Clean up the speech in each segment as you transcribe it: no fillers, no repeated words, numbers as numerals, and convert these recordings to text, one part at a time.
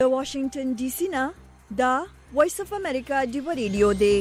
د واشنگټن ډي سي نه دا وایس اف امریکا دی ریډیو دی.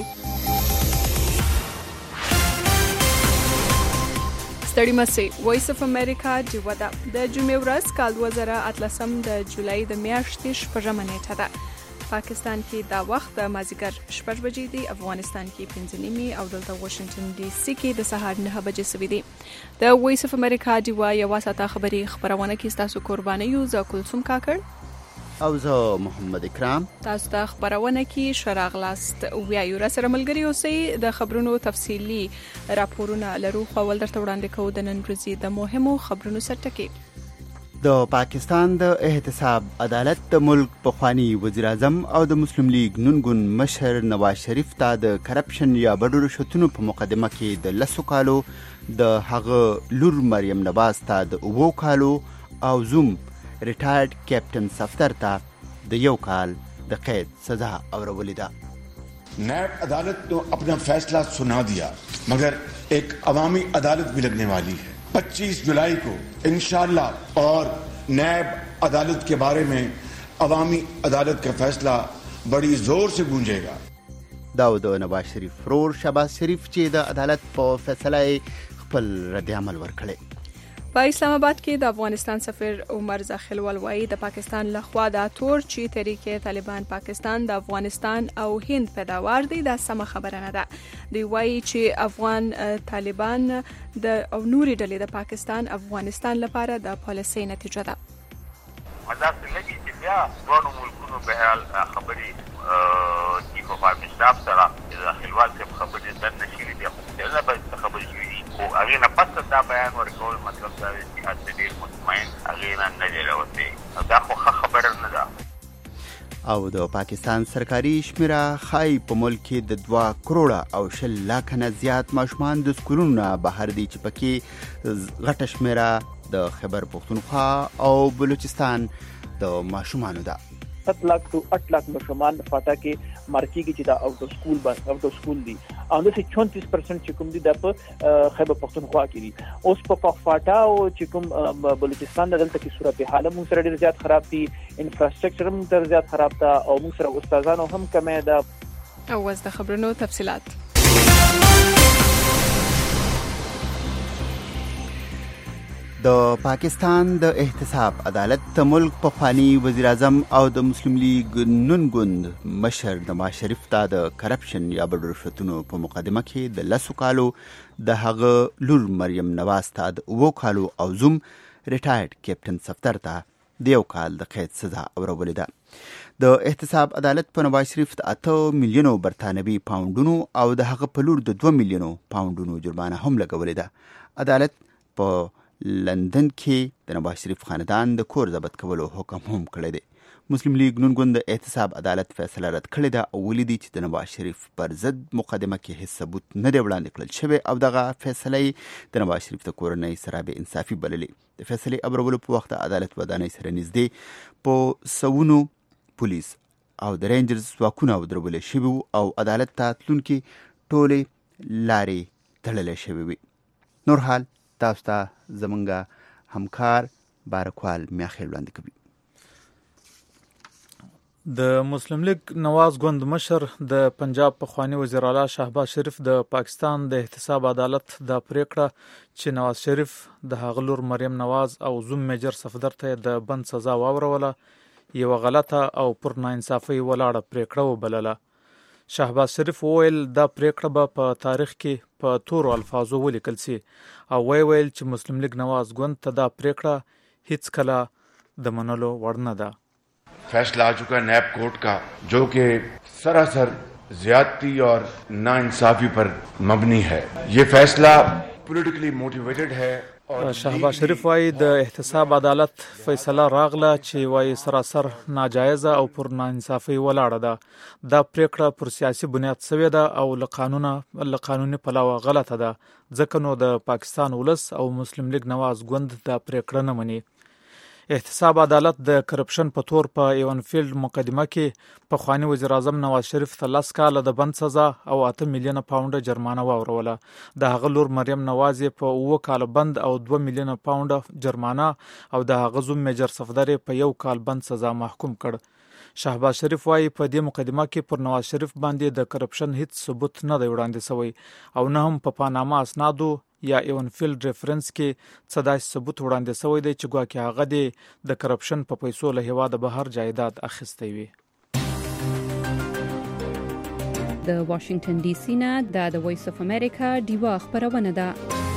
ستړي مسئ وایس اف امریکا دی ودا د جمعې ورځ کال 2018 د جولای د میاشتې 8 نیټه ده. پاکستان کې دا وخت د مازیګر 6 بجې دی، افغانستان کې 5 نیمه او دلته واشنگټن ډي سي کې د سهار 9 بجې سوي دي. د وایس اف امریکا دی وایي واسطه خبرونه کې تاسو قرباني یو ز کلثوم کاکړ او زه محمد اکرام تاسو ته خبرونه کې شراغلاست ویایو را سره ملګری اوسئ. د خبرونو تفصیلی راپورونه لرو خو ول درته وړاندې کوو د نن ورځې د مهمو خبرونو سرټکی. د پاکستان د احتساب عدالت د ملک پخوانی وزیر اعظم او د مسلم لیگ نونګون مشر نواز شریف ته د کرپشن یا بډو رشوتونو په مقدمه کې د 10 کالو د هغه لور مریم نواز ته د 2 کالو او زوم retired captain Safdar था द यौ काल द कैद सजा अवरवली दा. नैब अदालत तो अपना फैसला सुना दिया, मगर एक अवामी अदालत भी लगने वाली है 25 जुलाई को इंशाअल्लाह, और नैब अदालत के बारे में अवामी अदालत का फैसला बड़ी जोर से गूंजेगा. दाऊद नवाज शरीफ रोर शहबाज शरीफ چې د عدالت په فیصله خپل رد عمل ورکړي. په اسلام آباد کې د افغانستان سفیر عمر زاخلوال وایي د پاکستان لخوا د تور چی طریقې طالبان پاکستان د افغانستان او هند پیداوار دي دا سم خبره نه ده. دی وایي چې افغان طالبان د او نوري ډلې د پاکستان افغانستان لپاره د پالیسۍ نتیجه ده. مزاج لګي چې بیا ټول ملکونو به حال خبري چې په پاکستان سره زاخلوال څخه خبري د نشي دي نه به خبري او هغه نه پس دا بیان ورکول مطلب دا چې اته ډیر مطمئن هغه نه دی راوته دا خو خبره نه ده. او د پاکستان سرکاري شمیره خای په ملک کې د 2 کروڑه او 10 لک نه زیات ماشومان د سکولونو بهر دي چې پکې غټه شمیره د خیبر پختونخوا او بلوچستان د ماشومانو ده. 7 लाख to 8 लाख ماشومان فاټا کې مارکی کې چې دا اوټ سکول دي او د 34% چې کوم دي د خیبر پختونخوا کې دي. اوس په فاټا او چې کوم بلوچستان دلته کې صورت حال مو سره ډیر زیات خراب دي، انفراستراکچر هم ډیر زیات خراب ده او مو سره استادانو هم کمه ده. او د خبرونو تفصيلات. د پاکستان د احتساب عدالت د ملک پخوانی وزیر اعظم او د مسلم لیگ نون ګوند مشر نواز شریف ته د کرپشن یا بډو رشوتونو په مقدمه کې د 10 کالو د هغه لور مریم نواز ته د 2 کالو او زوم ریټایرډ کیپټن سفتر ته د 1 کال د قید سزا اورولې ده. د احتساب عدالت په نواز شریف ته 8 میلیونو برتانوي پاونډونو او د هغه په لور د 2 میلیونو پاونډونو جرمانه هم لګولې ده. عدالت په لندن کې د نواز شریف خاندان د کور ضبط کولو حکم هم کړی دی. مسلم لیگ نون ګوند د احتساب عدالت فیصله رد کړې ده او ولیدي چې د نواز شریف پر ضد مقدمه کې هیڅ ثبوت نه دی وړاندې کړل شوی او دغه فیصله د نواز شریف د کورنۍ سره بې انصافي بللې. د فیصلې اورولو په وخت عدالت ودانۍ سره نږدې په سوونو پولیس او د رینجرز ځواکونه ودرولې شوي او عدالت ته تلونکي ټولې لارې تړلې شوې وي. نور حال تاسو ته زمونږ همکار بارکوال میاخیل وړاندې کوي. د مسلم لیگ نواز ګوند مشر د پنجاب پخوانی وزیر اعلی شهباز شریف د پاکستان د احتساب عدالت د پریکړه چې نواز شریف د هغه لور مریم نواز او زوم میجر صفدر ته د بند سزا واوروله یو غلطه او پر ناانصافي ولاړه پریکړه وبلله. شهباز شریف وویل دا پریکړه به په تاریخ کې په تورو الفاظو ولیکل سي او ویل چې مسلم لیگ نواز ګوند ته دا پریکړه هیڅ کله د منلو وړ نه ده. फैसला आ चुका है नैब कोर्ट का, जो कि सरासर ज्यादती और नाइंसाफी पर मबनी है. ये फैसला पॉलिटिकली मोटिवेटेड है. شهباز شریف وايي د احتساب عدالت فیصله راغله چې وايي سراسر ناجایزه او پر ناانصافي ولاړه ده. دا پریکړه پر سیاسي بنیاد شوې ده او له قانوني پلوه غلطه ده، ځکه نو د پاکستان ولس او مسلم لیگ نواز ګوند دا پریکړه نه مني. احتساب عدالت د کرپشن په تور په ایونفیلډ مقدمه کې پخوانی وزیر اعظم نواز شریف ته 10 کاله د بند سزا او 8 میلیونه پاونډ جرمانه واوروله. د هغه لور مریم نواز په 2 کال بند او 2 میلیونه پاونډ جرمانه او د هغه زوم میجر صفدر په 1 کال بند سزا محکوم کړ. شهباز شریف وايي په دې مقدمه کې پر نواز شریف باندې د کرپشن هیڅ ثبوت نه دی وړاندې شوی او نه هم په پاناما اسنادو یا ایون فیلډ ریفرنس کې څه داسې ثبوت وړاندې شوی دی چې ګواکې هغه د کرپشن په پیسو له هېواده بهر جایداد اخیستی وي. د واشنگټن ډي سي نه د وایس اف امریکا ډیوا خبرونه ده.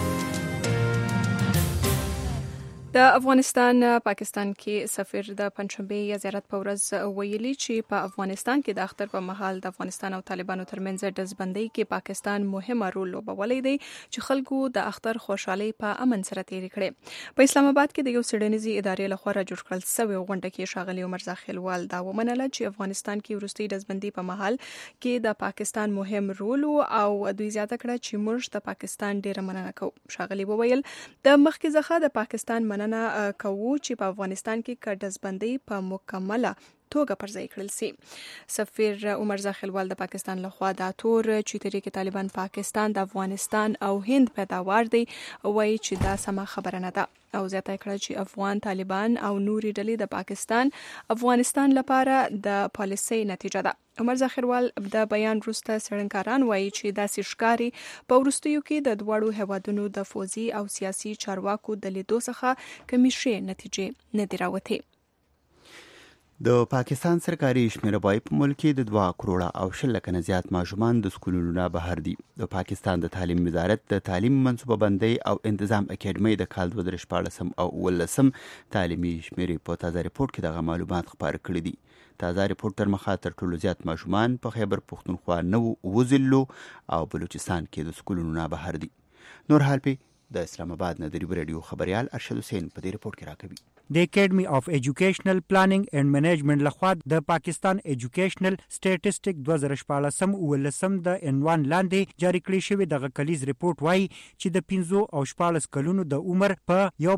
د افغانستان پاکستان کې سفیر د پنځشنبه یا زیارت په ورځ ویلي چې په افغانستان کې د اختر په مهال د افغانستان او طالبانو ترمنځ دزبندۍ کې پاکستان مهمه رول لوبولی دی چې خلکو د اختر خوشحالي په امن سره تیر کړي. په اسلام آباد کې د یو سړنیزي ادارې لخوا جوړ کړل شوی غونډه کې ښاغلي عمر زاخیلوال دا ومنله چې افغانستان کې وروستي دزبندۍ په مهال کې د پاکستان مهم رول او دوی زیاته کړه چې موږ د پاکستان ډیره مننه کوو. ښاغلي وویل د مخکې څخه د پاکستان کوو چې په افغانستان کې کډزبندۍ په مکمله توګه پر ځای کړل سي. سفیر عمر زاخیلوال د پاکستان لخوا دا تور چې تحریک طالبان پاکستان د افغانستان او هند پیداوار دی وایي چې دا سمه خبره نه ده او زیاته کړه چې افغان طالبان او نوري ډلې د پاکستان افغانستان لپاره د پالیسۍ نتیجه ده. عمر زاخیلوال د بیان وروسته څېړنکاران وایي چې داسې ښکاري په وروستیو کې د دواړو هیوادونو د فوزي او سیاسي چارواکو د لیدو څخه کمې ښې نتیجې نه دي راوتې. د پاکستان سرکاري شمیره وايي په ملک کې د 2 کروڑه او 10 لک نه زیات ماشومان د سکولونو نه بهر دي. د پاکستان د تعلیم وزارت د تعلیم منصوبه بندۍ او انتظام اکیډمۍ د کال 2014 او 2019 تعلیمي شمیرې په تازه ریپورت کې دغه معلومات خبر کړي دي. تازه ریپورت تر مخه تر ټولو زیات ماشومان په خیبر پختونخوا 9 ضلعو او بلوچستان کې د سکولونو نه بهر دي. نور حال په د اسلام آباد نه د ریډیو خبريال ارشد حسین په دې ریپورت کې راکوي. د اکیډمي اف ایجوکیشنل پلانینګ اینڈ منیجمنت لخوا د پاکستان ایجوکیشنل سټیټسټیک 2014 ولسم د عنوان لاندې جاری کړی شوی د کلیز ریپورت وایي چې د 15 او 14 کلونو د عمر په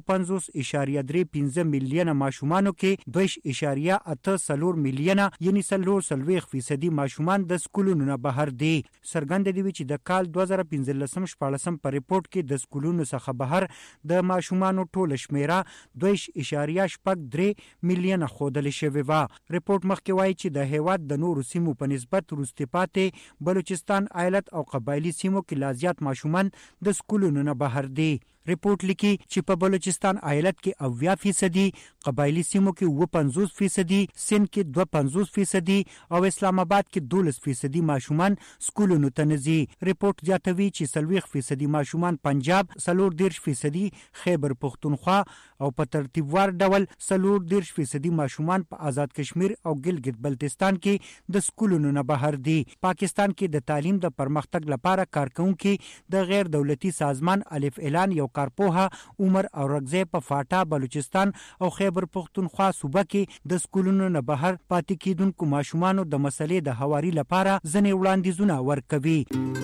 1.35 میلیونه ماشومانو کې 2.84 میلیونه یعنی 40% ماشومان د سکولونو نه بهر دي. څرګند دی چې د کال 2015-14 په ریپورت کې د سکولونو څخه بهر د ماشومانو ټول شمیره 2.3 میلیونه ښودل شوې وه. ریپورت مخکې وایي چې د هیواد د نورو سیمو په نسبت وروسته پاتې بلوچستان ایالت او قبایلی سیمو کې لا زیات ماشومان د سکولونو نه بهر دي. ریپورت لیکي چې په بلوچستان ایالت کې 80%، قبایلی سیمو کې 50%، سند کې 52% او اسلام آباد کې 12% ماشومان سکولونو ته نه ځي. ریپورت زیاتوي چې 40% ماشومان پنجاب، 40% خیبر پختونخوا او په ترتیبوار ډول 40% ماشومان په آزاد کشمیر او ګلګت بلتستان کې د سکولونو نه بهر دي. پاکستان کې د تعلیم د پرمختګ لپاره کارکونکي د غیر دولتي سازمان الف اعلان یو کارپوها عمر او رغزی په فاټا، بلوچستان او خیبر پختونخوا صوبه کې د سکولونو نه بهر پاتې کیدونکو ماشومانو د مسلې د هواري لپاره ځنې وړاندیزونه ورکوي.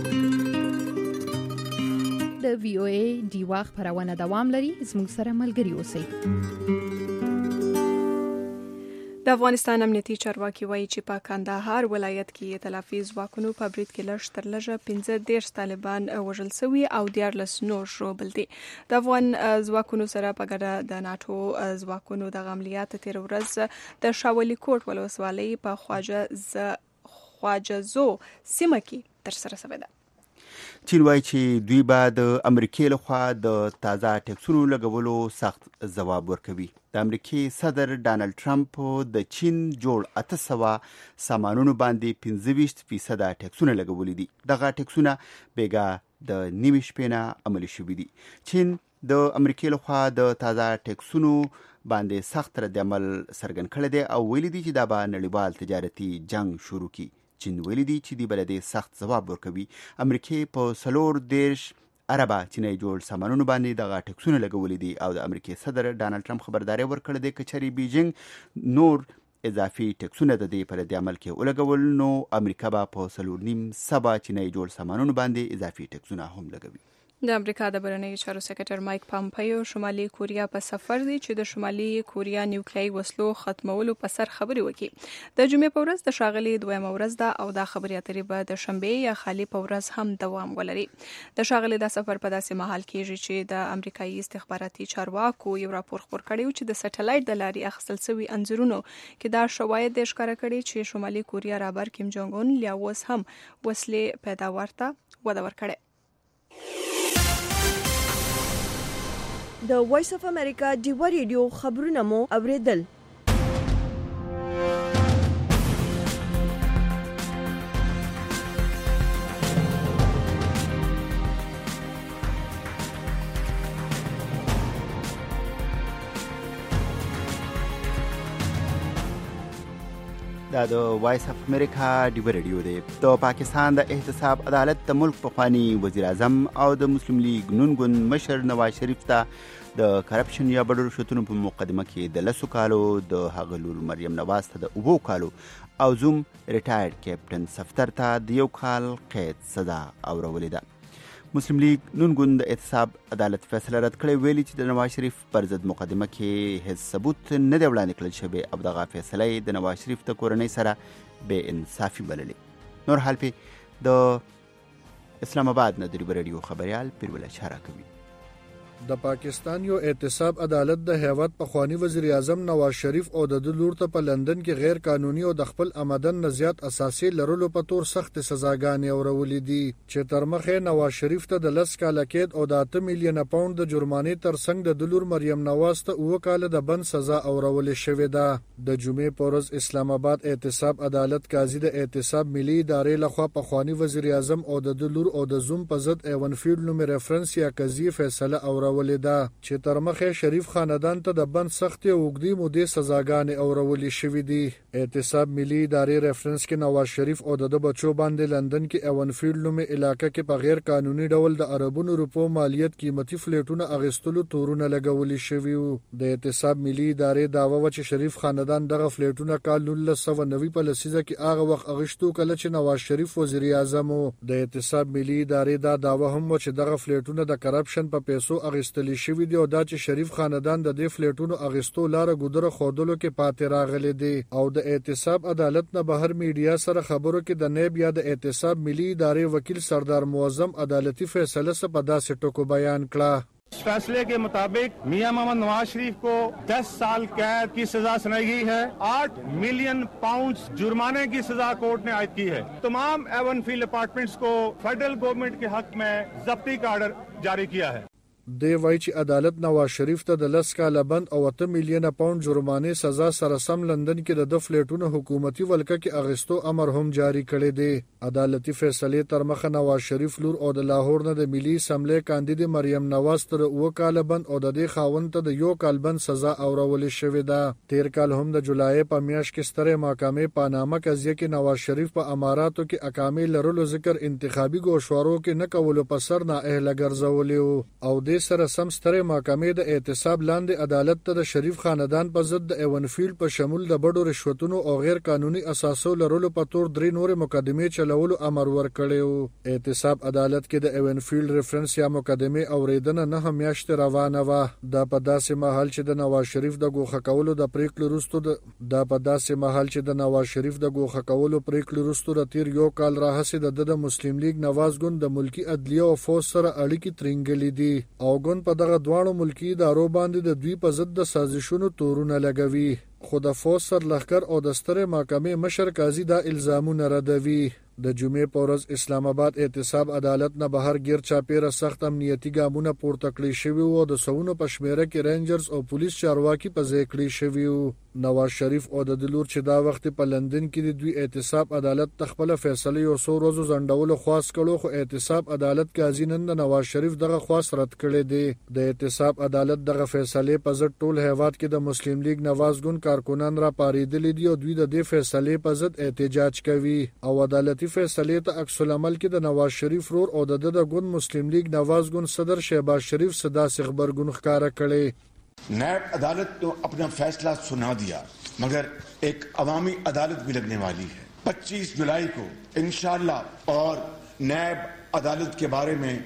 د وی او ای ډیوا خبرونه دوام لري. زموږ سره ملګري اوسئ. د افغانستان امنیتي چارواکي وایي چې په کندهار ولایت کې ائتلافي ځواکونو په برید کې لږ تر لږه 15 طالبان وژل شوي او 14 نور ژوبل دي. د افغان ځواکونو سره په ګډه د ناتو ځواکونو د عملیات تیر ورځ د شاولي کوټ ولسوالۍ په خواجزو سیمه کې ترسره شوې ده. چین وایي چې دوی به د امریکای لخوا د تازه ټیکسونو لګولو سخت ځواب ورکوي. د امریکای صدر ډانلډ ټرمپ د چین جوړ 800 سامانونو باندې 25% ټیکسونه لګولي دي. دغه ټیکسونه بیګا د نیمه شپې نه عملي شوي دي. چین د امریکای لخوا د تازه ټیکسونو باندې سخت ردعمل څرګند کړی دی او ویلي دي چې دا به نړیوال تجارتي جنگ شروع کړي. چین ویلي دي چې دی بلدې سخت ځواب ورکوي. امریکای په 40 عربه چینی جوړ سامانونو باندې دغه ټیکسونه لګولي دي او د امریکای صدر ډانلډ ټرمپ خبرداري ورکړې ده چې چری بیجینګ نور اضافي ټیکسونه د دې پر د عمل کې ولګول نو امریکا به په 4.5 چینی جوړ سامانونو باندې اضافي ټیکسونه هم لګوي. د امریکا د بهرنیو چارو سکرټر مایک پامپیو شمالي کوریا په سفر دی چې د شمالي کوریا نیوکلیایي وسلو ختمولو په سر خبرې وکړي. د جمعې په ورځ د ښاغلي دویمه ورځ ده او دا خبرې اترې به د شنبې یا خالي په ورځ هم دوام ولري. د ښاغلي دا سفر په داسې مهال کېږي چې د امریکایي استخباراتي چارواکو یو راپور خپور کړی چې د سټلایټ د لارې اخیستل شوي انځورونو کې دا شواهد ښکاره کړي چې شمالي کوریا رهبر کیم جونګ اون لا اوس هم وسلې پیداوار ته وده ورکړې. د وایس اف امریکا ډیوا ریډیو خبرونه مو اوریدل. دا د وایس اف امریکا ډیوا ریډیو دی. د پاکستان د احتساب عدالت د ملک پخوانی وزیر اعظم او د مسلم لیگ نون ګوند مشر نواز شریف ته د کرپشن یا بډو رشوتونو په مقدمه کې د 10 کالو د هغه لور مریم نواز ته د 2 کالو او زوم ریټایرډ کیپټن صفدر ته د 1 کال قید سزا اورولې ده. مسلم لیگ نون ګوند د احتساب عدالت فیصله رد کړې، ویلي چې د نواز شریف پر ضد مقدمه کې هیڅ ثبوت نه دی وړاندې کړل شوی او دغه فیصله د نواز شریف د کورنۍ سره بې انصافي بللې. نور حال په د اسلام آباد نه د ریډیو خبريال پیرول اشاره کوي. د پاکستان یو احتساب عدالت د هیواد پخوانی وزیر اعظم نواز شریف او د لور ته په لندن کې غیر قانوني او د خپل آمدن نه زیات اساسي لرلو په تور سخت سزاګانې اورولې دي چې تر مخه نواز شریف ته د 10 کال قید او د 8 میلیون پاوند د جرمانې ترڅنګ د لور مریم نواز ته 2 کال د بند سزا اورولې شوې ده. د جمعې په ورځ اسلام آباد احتساب عدالت قاضي د احتساب ملي ادارې لخوا پخوانی وزیر اعظم او د لور او د زوم په ضد ایونفیلډ نوم ریفرنس یا قضیه فیصله اورولې ده چې تر مخه شریف خاندان ته د بند سخت او اوږدې مودې سزاګانې اورولې شوې دي. احتساب ملي ادارې ریفرنس کې نواز شریف او د بچو باندې لندن کې ایونفیلډ نوم علاقې کې په غیر قانوني ډول د عربونو روپو مالیت قیمتي فلیټونه اغستلو تورونه لګولې شوي وو. د احتساب ملي ادارې داوا و چې شریف خاندان دغه فلیټونه کال 1990 په لسیزه کې هغه وخت اغشتو کله چې نواز شریف وزیر اعظم وو. د احتساب ملي ادارې دا داوا هم و چې دغه فلیټونه د کرپشن په پیسو اغستل شوی دی او دا چې شریف خاندان د دې فلیټونو اغستو لار ګودره خودلو کې پاتې راغلي دي. او د احتساب عدالت نه بهر میډیا سره خبرو کې د نیب یا د احتساب ملي ادارې وکیل سردار معظم عدالتی فیصله سے په داسې ټکو بیان کړه. इस फैसले के मुताबिक मियां मोहम्मद नवाज शरीफ को 10 साल कैद की सजा सुनाई गई है. 8 मिलियन पाउंड जुर्माने की सजा कोर्ट ने आयद की है. तमाम एवनफील्ड अपार्टमेंट्स को फेडरल गवर्नमेंट के हक में जब्ती का ऑर्डर जारी किया है. دی وایي چې عدالت نواز شریف ته د 10 کاله بند او 8 میلیونه پاوند جرمانې سزا سره سم لندن کې د فلیټونو حکومتي ولکه کې اغستو امر هم جاری کړی دی. عدالتي فیصله تر مخه نواز شریف لور او د لاهور نه د ملي اسمبلی کاندید مریم نواز تر 2 کاله بند او د دې خاوند ته د 1 کال بند سزا اورولې شوې ده. تیر کال هم د جولای په میاشت کې ستره محکمې پانامه قضیه کې نواز شریف په اماراتو کې اقامه لرلو ذکر انتخابي گوشوارو کې نه کولو په سر نه اهل ګرځولې او د سره سم ستره محکمې د احتساب لاندې عدالت ته د شریف خاندان په ضد د ایونفیلډ په شمول د بډو رشوتونو او غیر قانوني اساسو لرلو په تور 3 نور مقدمې چلولو امر ورکړیو. احتساب عدالت کې د ایونفیلډ ریفرنس یا مقدمې اوریدنه نه میاشت روانه و. دا په داسې مهال چې د نواز شریف د ګوښه کولو د پریکړې وروسته د تیر 1 کال راهیسې د مسلم لیگ نواز ګوند د ملکی عدلیه او فوج سره اړیکې ترنګلې دي او ګوند په دغه دواړو ملکی ادارو باندې د دوی په ضد د سازشونو تورونه لګوي. خو د فوج سر لښکر او د ستره محکمې مشر قاضي دا الزامونه ردوي. د جمعې په ورځ اسلام آباد احتساب عدالت نه بهر غیر چاپیره سخت امنیتي ګامونه پورته کړی شوی او د سونو په شمیره کې رینجرز او پولیس چارواکي په ځای کړی شوی وو. نواز شریف او د لور چې دا وخت په لندن کې د دوی احتساب عدالت تخپل فیصله یو څو ورځې ځنډولو خواست کړو خو احتساب عدالت قاضي نن د نواز شریف دغه خواست رد کړی دی. د احتساب عدالت دغه فیصله په ضد ټول هیواد کې د مسلم لیگ نواز ګوند کارکونان را پاریدلې دي او دوی د دې فیصله په ضد احتجاج کوي او عدالتي فیصله ته عکس العمل کې د نواز شریف رور او د ګوند مسلم لیگ نواز ګوند صدر شهباز شریف صدا خبرګون ښکارا کړي. नैब अदालत तो अपना फैसला सुना दिया मगर एक अवामी अदालत भी लगने वाली है 25 जुलाई को इंशाअल्लाह और नैब अदालत के बारे में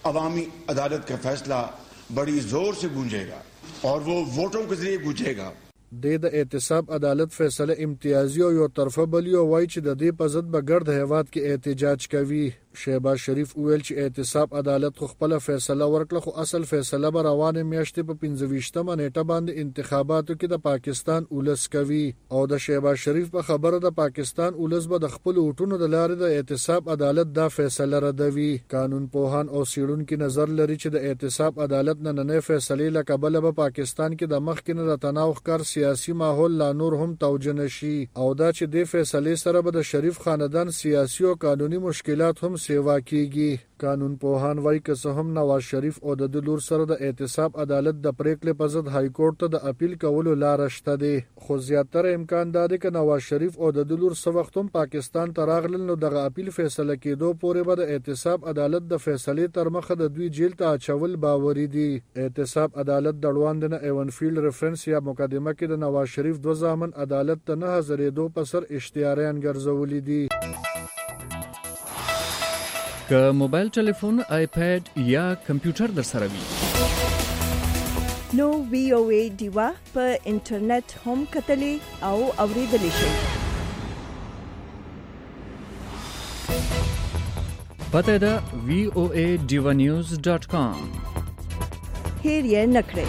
अवामी अदालत का फैसला बड़ी जोर से गूंजेगा और वो वोटों के जरिए गूंजेगा। د احتساب عدالت فیصله امتیازي او یو طرفه بلی او وای چې د دې په ضد به ګرد هیواد کې احتجاج کوي. شهباز شریف ویل چې احتساب عدالت خو خپل فیصله ورکړه، خو اصل فیصله به روانه میاشتې په 25مه نیټه باندې انتخاباتو کې د پاکستان اولس کوي. او د شهباز شریف په خبره د پاکستان اولس به د خپل وټونو د لارې د احتساب عدالت دا فیصله ردوي. قانون پوهان او سیړونکو نظر لري چې د احتساب عدالت نننې فیصله لکبل به پاکستان کې د مخکینه د تناوخ کار سیاسي ماحول لا نور هم توجه نشي، او دا چې د فیصله سره به د شریف خاندان سیاسي او قانوني مشکلات هم سیوا کیږي. قانون پوهان وایي که څه هم نواز شریف او د لور سره د احتساب عدالت د پریکړې په ضد های کورټ ته د اپیل کولو لار شته دی، خو زیاتره امکان دی چې نواز شریف او د لور څه وخت هم پاکستان ته راغلل نو دغه اپیل فیصله کېدو پورې به د احتساب عدالت د فیصلې تر مخه د دوی جیل ته اچول باوري دي. احتساب عدالت د روان د ایونفیلد ریفرنس یا مقدمه کې د نواز شریف دوه زامن عدالت ته نه حاضرېدو په سر اشتهاریان ګرځولي دي. که موبایل ټلیفون، آیپیډ یا کمپیوټر در سره وي نو VOA دیوا په انټرنیټ هم کتلی او اوریدلی شئ. پته ده voaDivanews.com. هیر یې نکړئ.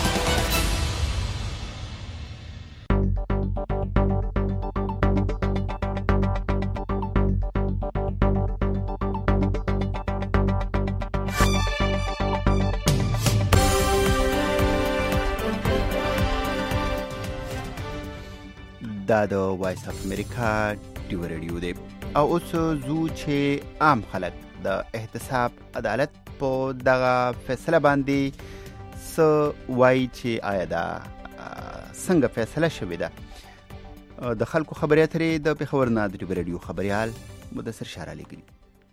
دا د وایس اف امریکا ډیو ریډیو دی او اوس زو چې عام خلک د احتساب عدالت په دغه فیصله باندې څه وایي چې آیا دا څنګه فیصله شوې ده. د خلکو خبرې اترې د پېښور نه د ډیو ریډیو خبريال مدثر شاه علی ګری.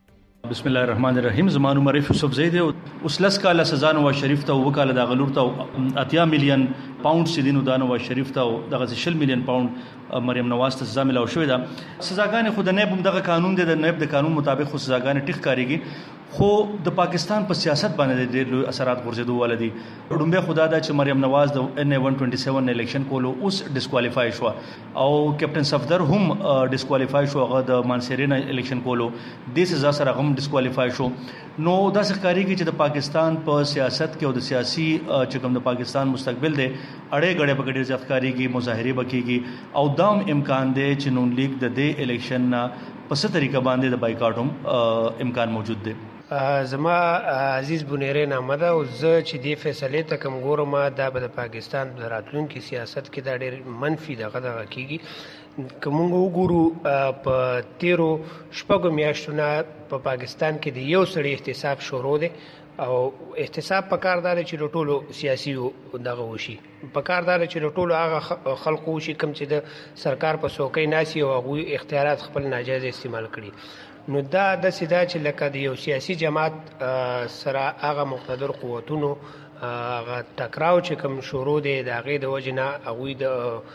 بسم الله الرحمن الرحیم. زمانو معرف یوسف زید اوس لس کاله سزا نواز شریف ته وکاله د غلور ته 80 میلیون پاوند سیدینو د نواز شریف ته دغه 60 میلیون پاوند مریم نواز ته سزا ملاو شوې ده. سزاګانې خو د نیب دغه قانون دی، د نیب د قانون مطابق خو سزاګانې ټیک کاریږي، خو د پاکستان په سیاست باندې ډېر لوی اثرات غورځېدو ولدي. ډومبه خدا دا چې مریم نواز د NA-127 الیکشن کولو اوس ډیسکوالیفای شو او کیپټن صفدر هم ډیسکوالیفای شو، هغه د مانسرینا الیکشن کولو د سزا سره هم ډیسکوالیفای شو. نو دا ښکاریږي چې د پاکستان په سیاست کې او د سیاسي چې کوم د پاکستان مستقبل دی اړې غړې په ډېر ځات ښکاریږي، مظاهره بکیږي او دام امکان دی چې نون لیگ د دې الیکشن په څه طریقه باندې د بایکاټ هم امکان موجود دی. زما عزیز بنیره نامه ده او زه چې دی فیصله ته کوم ګورم دا به د پاکستان د راتلونکي سیاست کې دا ډېر منفي دغه کیږي. کوم وګورو په 13 شپږو میاشتو نه په پاکستان کې د یو سړي احتساب شروع دی او احتساب په کار دار چې ټولو سیاسي دغه وشي، په کار دار چې ټولو هغه خلکو وشي کوم چې د سرکار په څوکۍ ناسي او هغه اختیارات خپل ناجایز استعمال کړي. نو دا د سیدا چې لکه د یو سیاسي جماعت سره هغه مقتدر قوتونو هغه ټکراو چې کوم شروع دی د هغې د وجې نه هغوی د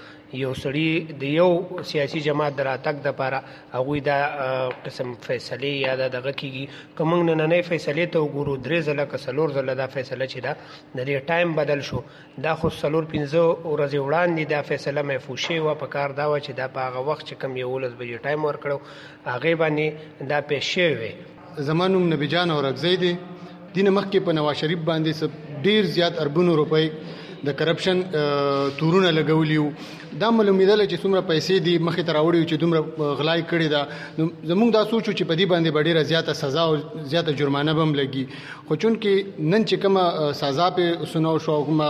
یو سړي د یو سیاسي جماعت د راتګ دپاره هغوی دا قسم فیصلې یا دغه کېږي. که موږ نننۍ فیصلې ته وګورو 3 ځله که 4 ځله دا فیصله چې ده د دې ټایم بدل شو. دا خو 4-5 ورځې وړاندې دا فیصله محفوظ شوې وه. په کار دا وه چې دا په هغه وخت چې کوم 11 بجې ټایم ورکړو هغې باندې دا پیش شوې وې. زما نوم نبی جان اورکزی دی. دینه مخکې په نواز شریف باندې ډېر زیات اربونو روپۍ د کرپشن تورونه لګولیو. دا معلومیدل چې څومره پیسې دي مخې ته راوړي چې دومره غلای کړي دا. زموږ دا سوچو چې په دې باندې ډېره زیاته سزا او زیاته جرمانه به هم لګي، خو چونکې نن چې کومه سزا په سنو شو کومه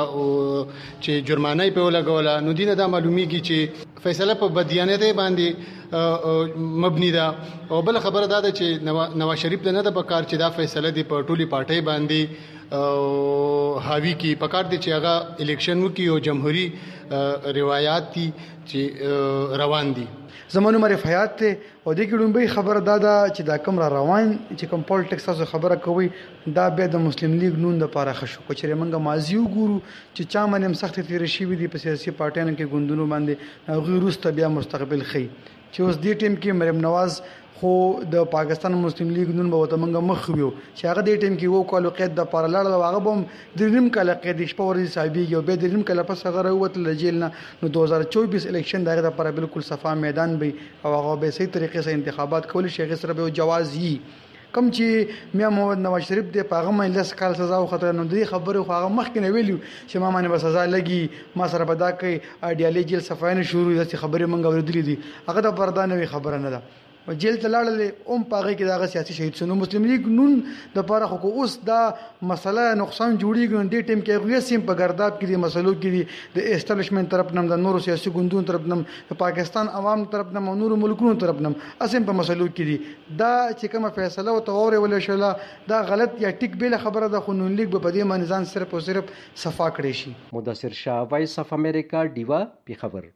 چې جرمانه په ولګوله نو دینه دا معلومیږي چې فیصله په بدیانت باندې مبني ده. او بل خبره دا ده چې نواز شریف نه ده په کار چې دا فیصله دی په ټولي پارټي باندې حاوی کی پکار دي چې هغه الیکشن وکي او جمهوریت روایت دي چې روان دي. زمونږ معرف حیات ته او د ګډومبي خبره دا چې دا کوم روان چې کوم پالیټکس تاسو خبره کوي دا به د مسلم لیگ نون د پاره خشو کو چې موږ ماضي وګورو چې چا باندې سخت تیر شي وي د سیاسي پارټیانو کې ګوندونو باندې غیر روسته بیا مستقبل خي چې اوس دې ټیم کې مریم نواز خو د پاکستان مسلم لیگ نن به وته منګه مخ ویو چې هغه دې ټیم کې وو کالو قید د پر لاړ هغه بم د نیم کال قید شپه ورځ صاحبې یو به د نیم کال پس هغه وته جیل نه نو 2024 الیکشن دغه لپاره بالکل صفا میدان به او هغه به صحیح طریقې سره انتخابات کول شي غیر سره به جواز یي کم چې میا محمد نواز شریف د پاغه مجلس کال سزا او خطر نو دی خبره خو هغه مخکې نه ویلو چې ما باندې سزا لګي ما سره بدا کوي ایډیالوژي جیل صفاینه شروع د خبره منګه ورېدلې دي هغه د پردانوي خبره نه ده جیل تلاړلې پاغه کې دغه سیاسي شهید شنو مسلم لیگ نون د پاره خو اوس دا مسله نقصان جوړیږي د ټیم کې غوې سیم په ګرداب کې د مسلو کې د اسټابلیشمنت طرف نم د نورو سیاسي ګوندونو طرف نم د پاکستان عوام طرف نم نورو ملکونو طرف نم اسیم په مسلو کې دي دا چې کومه فیصله او تغور ولې شولا دا غلط یا ټیک بیل خبره د قانون لیگ په دې منځان صرف او صرف صفا کړی شي. مدثر شاه، وایس اف امریکا، دیوا پیښور.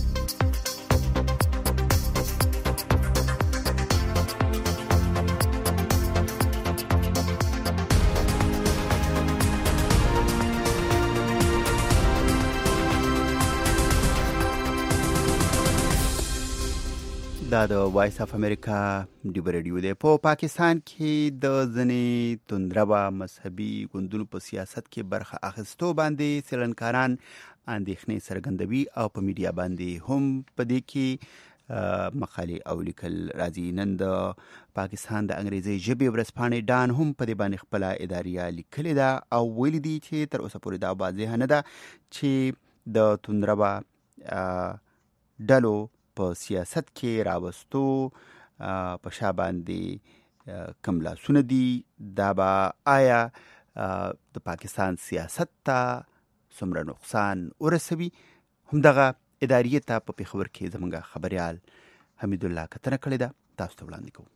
دا د وایس اف امریکا ډیو ریډیو دی. په پاکستان کې د ځنې توندربه مذهبي ګوندونو په سیاست کې برخه اخیستو باندې څېړنکاران اندېښنې څرګندوي او په میډیا باندې هم په دې کې مقالې او لیکل راځي. نن د پاکستان د انګریزي ژبې ورځپاڼې ډان هم په دې باندې خپله اداریه لیکلې ده او ویلي دي چې تر اوسه پورې دا واضحه نه ده چې د توندربه ډلو په سیاست کې راوستو په شا باندې کم لاسونه دي. دا به آیا د پاکستان سیاست ته څومره نقصان ورسوي؟ همدغه اداریې ته په پېښور کې زموږ خبریال حمید الله کتنه کړې ده، تاسو ته وړاندې کوو.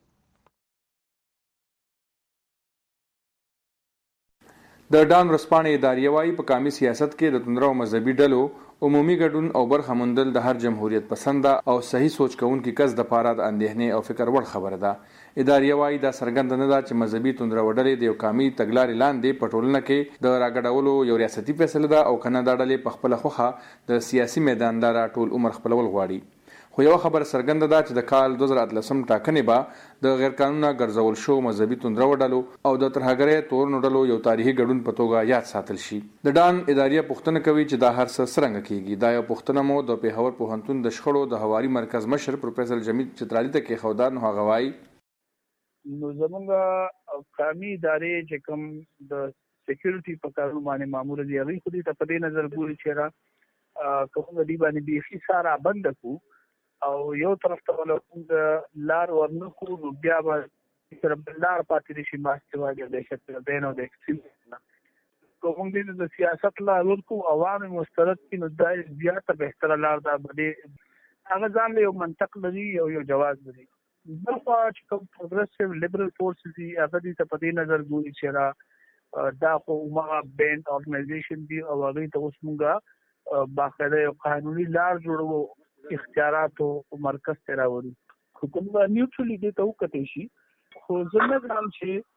د ډان ورځپاڼې اداریه وایي په قومي سیاست کې د توندرو مذهبي ډلو عمومي ګډون او برخه موندل د هر جمهوریت پسنده او صحیح سوچ کوونکي کس د پاره د اندېښنې او فکر وړ خبره ده. اداریه وایي دا څرګنده نه ده چې مذهبي توندرو ډلې د یو قومي تګلارې لاندې په ټولنه کې د راګډولو یو ریاستي فیصله ده او کنه دا ډلې په خپله خوښه د سیاسي میدان لاره ټول عمر خپلول غواړي. خو یو خبره څرګنده ده چې د کال 2013 ټاکنې به د غیر قانونه ګرځول شو مذهبي توندرو ډلو او د ترهګرۍ تورنو ډلو یو تاریخي ګډون په توګه یاد ساتل شي. د ډان اداریه پوښتنه کوي چې دا هر څه څرنګه کیږي. دا یو پوښتنه مو د پیښور پوهنتون د شخړو د هواري مرکز مشر پروفیسور جمیل چترالی ته کېښوده. نو هغه وایي نو زمونږ قومي ادارې چې کوم د سکیورټي په کارونو باندې مامور دي هغوی خو دې ته په دې نظر ګوري چې را کوم دې باندې بیخي سارا بند کو او یو طرف ته ولکه لار ورنکو نو بیا به سره لار پاتې شي ماستوا د دهشت بینو د ایکستریمزم کوم دې د سیاست لا ورکو عوام مسترد کې نو دای زیاته بهتره لار دا بده هغه ځان له یو منطق لري او یو جواز لري. دغه چې کوم پروګرسیو لیبرل فورسز دي هغه دې ته په دې نظر ګوري چې را دا خو ما بین اورګنایزیشن دی او هغه ته اوس موږ باقاعده یو قانوني لار جوړو اختیارات او مرکز ته راوړي. حکومت نیوټرلی دې ته وکړي شي خو ځنه ګرام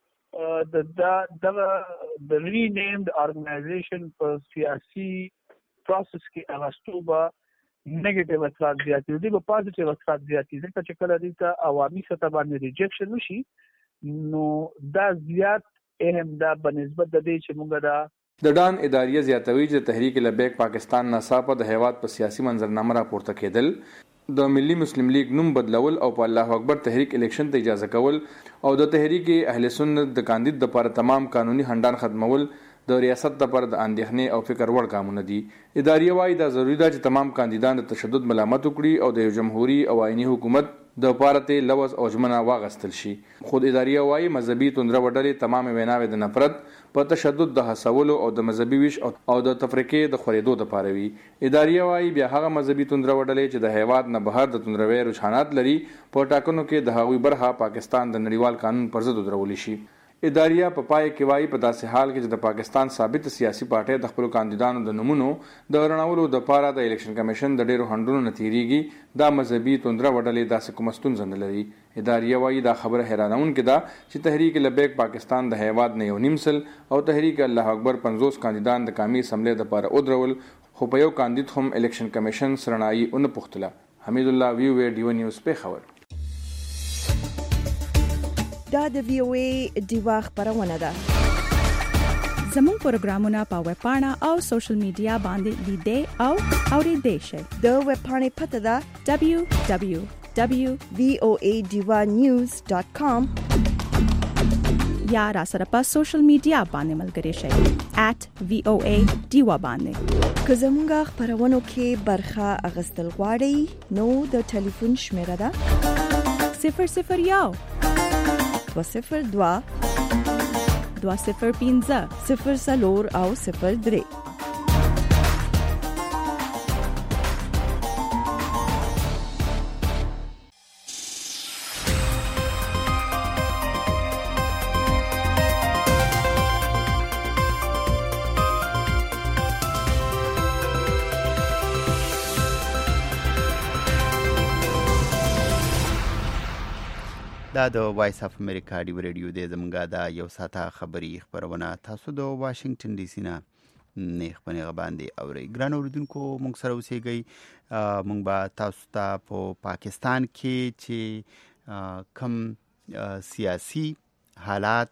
چې د رینیمډ اورګنایزیشن په سیاسي پروسس کې اغاستوبه نیگیټیو اثرات زیاتې دي، په پازیټیو اثرات زیاتې دي. چې کله دې ته عوامي سطح باندې ریجکشن وشي نو دا زیات اهم ده بنسبت د دې چې موږ دا د ډان اداریه زیاتوي چې تحریک لبیک پاکستان ناڅاپه د هیواد په سیاسي منظرنامه راپورته کېدل، د ملي مسلم لیگ نوم بدلول او په الله اکبر تحریک الیکشن ته اجازه کول او د تحریک اهل سنت د کاندید لپاره تمام قانوني هندان ختمول د ریاست لپاره د اندېښنې او فکر وړ ګامونه دي. اداریه وایي دا ضروري ده چې تمام کاندیدان د تشدد ملامت وکړي او د یو جمهوریت او آئینی حکومت د پارته لوز او ژمنه واغستل شي. خود اداریه وایي مذهبي توندرو ډلې تمام ویناوې د نفرت په تشدد د هڅولو او د مذهبي ویش او د تفریقې د خورېدو لپاره وي. اداریه وایي بیا هغه مذهبي توندرو ډلې چې د هیواد نه بهر د توندروي رجحانات لري په ټاکنو کې د هغوی برخه پاکستان د نړیوال قانون پر ضد ودرول شي. اداریه په پای کې وایي په داسې حال کې چې د پاکستان ثابت سیاسي پارټۍ د خپل کاندیدانو د نومونو د رڼاولو د پاره د الیکشن کمیشن د ډیرو هندونو نتیریږي دا مذهبي توندرو ډلې داسې کوم ستونزه نه لري. اداریه وایي دا خبره حیرانونکې ده چې تحریک لبیک پاکستان د هیواد نه یو نیم سل او تحریک الله اکبر 50 کاندیدان د قومي اسمبلی د پاره ودرول خو په یو کاندید هم الیکشن کمیشن سرنایي اون پختله. حمید الله وی او ډیو نیوز پیښور. دا د VOA ډیوا خبرونه ده. زموږ پروګرامونه په ویب پاڼه او سوشل میډیا باندې لیدئ او اورئ شئ. د ویب پاڼې پته ده www.voadivanews.com یا را سره په سوشل میډیا باندې ملګري شئ @VOA ډیوا باندې. که زموږ خبرونو کې برخه اخیستل غواړئ نو د ټلیفون شمیره ده 001 202 205 04 او 03. دا د وایس اف امریکا دی ریډیو د زمونږه د یو ساعته خبري خبرونه تاسو د واشنگټن ډي سي نه نیخ پنه باندې اوري. ګران اوریدونکو مونږ سره اوسېږئ. مونږ به تاسو ته په پاکستان کې چې کم سیاسي حالات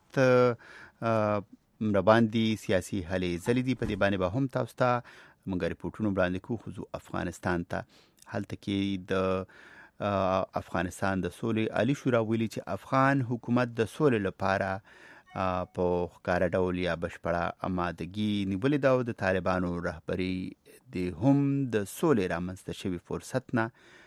باندې سیاسي هلې ځلې دي په دې باندې به هم تاسو ته مونږ ریپورتونه وړاندې کوو. خو افغانستان ته هلته کې د افغانستان د سولې عالی شورا ویلي چې افغان حکومت د سولې لپاره په ښکاره ډول یا بشپړه آمادګي نیولې ده او د طالبانو رهبري د هم د سولې رامنځته شوي فرصت نه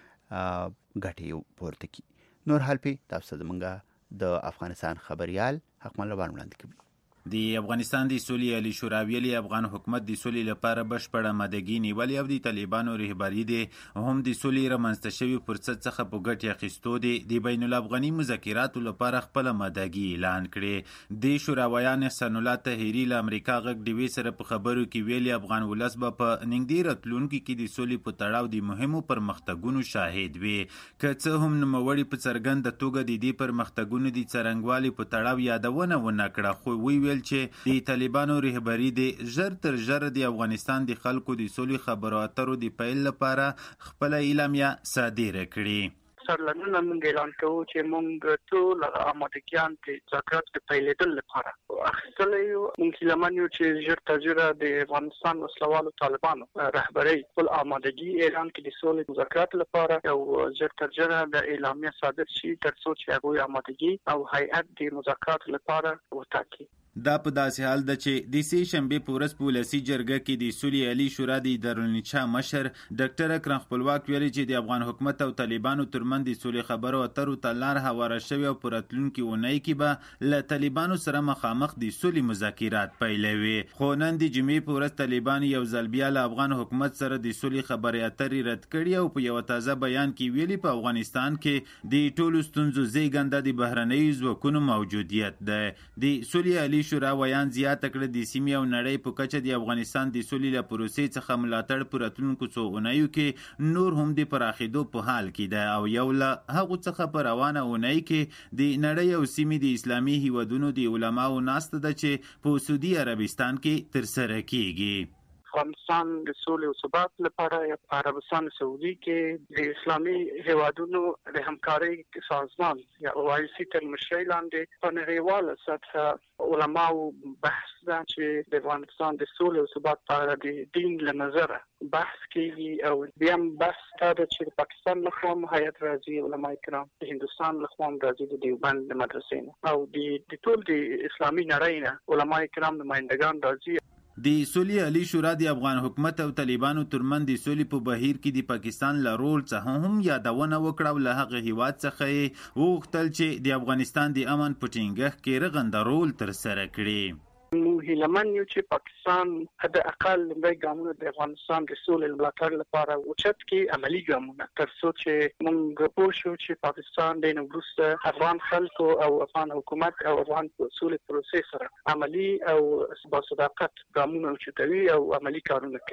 ګټې پورته کړي. نور حال پې تاسو زموږ د افغانستان خبريال حقمل لبان وړاندې کوي. د افغانستان د سولې عالی شورا ویلي افغان حکومت د سولې لپاره بشپړه آمادګي نیولې او د طالبانو رهبري دي هم د سولې رامنځته شوي فرصت څخه په ګټې اخیستو دي د بین الافغاني مذاکراتو لپاره خپل آمادګي اعلان کړي. د شوراویان احسان الله طاهري له امریکا غږ ډیوي سره په خبرو کې ویلي افغان ولس به په نږدې راتلونکي کې د سولې په تړاو د مهمو پرمختګونو شاهد وي. که څه هم نوموړي په څرګنده توګه د دې پرمختګونو د څرنګوالي په تړاو یادونه ونه کړه، خو ویل چې د طالبانو رهبري د ژر تر ژره د افغانستان د خلکو د سولې خبرو اترو د پیل لپاره خپل اعلامیه صادره کړي. سرلنونه موږ اعلان کوو چې موږ ټول آمادګیان د مذاکرات د پیلېدل لپاره اخیستلی یو. موږ هیلهمن یو چې ژر تر ژره د افغانستان وسلوالو طالبانو رهبرۍ خپل آمادګي اعلان کړي د سولې مذاکرات لپاره او ژر تر ژره د اعلامیه صادر شي تر څو چې هغوی آمادګي او هیئت د مذاکرات لپاره وټاکي. دا په داسې حال ده چې د سې شنبې په ورځ په ولسي جرګه کې د سولې عالی شورا د دارالانشا مشر ډاکټر اکرم خپلواک ویلي چې د افغان حکومت او طالبانو ترمنځ د سولې خبرو اترو ته لار هواره شوې او په راتلونکي اونۍ کې به له طالبانو سره مخامخ د سولې مذاکرات پیلوي. خو نن د جمعې په ورځ طالبان یو ځل بیا له افغان حکومت سره د سولې خبرې اترې رد کړي او په یو تازه بیان کې ویلي په افغانستان کې د ټولو ستونزو زیږنده د بهرنیو ځواکونو موجودیت ده. د سولې عالی شورا ویان زیاته کړه د سیمې او نړۍ په کچه د افغانستان د سولې له پروسې څخه ملاتړ په راتلونکو څو اونیو کې نور هم د پراخېدو په حال کې ده او یو له هغو څخه په روانه اونۍ کې د نړۍ او سیمې د اسلامي هیوادونو د علماو ناسته ده چې په سعودي عربستان کې ترسره کیږي. افغانستان د سولې او ثبات لپاره په عربستان سعودي کې د اسلامي هیوادونو د همکارۍ سازمان یا OIC تر مشرۍ لاندې په نړیواله سطحه علماو بحث ده چې د افغانستان د سولې او ثبات په اړه د دین له نظره بحث کیږي او بیا هم بحث دا ده چې د پاکستان لخوا هم هیئت راځي علما کرام، د هندوستان لخوا هم راځي د دیوبند د مدرسې نه او د ټول د اسلامي نړۍ نه علما کرام نمایندګان راځي. د سولې عالی شورا د افغان حکومت او طالبانو ترمنځ د سولې په بهیر کې د پاکستان له رول څخه هم یادونه وکړه او له هغه هیواد څخه یې وغوښتل چې د افغانستان د امن په ټینګښت کې رغنده رول ترسره کړي. موږ هیلهمن یو چې پاکستان حد اقل لومړی ګامونه د افغانستان د سولې ملاتړ لپاره اوچت کړي، عملي ګامونه، تر څو چې موږ پوه شو چې پاکستان د نن وروسته افغان خلکو او افغان حکومت او افغان سولې پروسې سره عملي او با صداقت ګامونه اوچتوي او عملي کارونه کوي.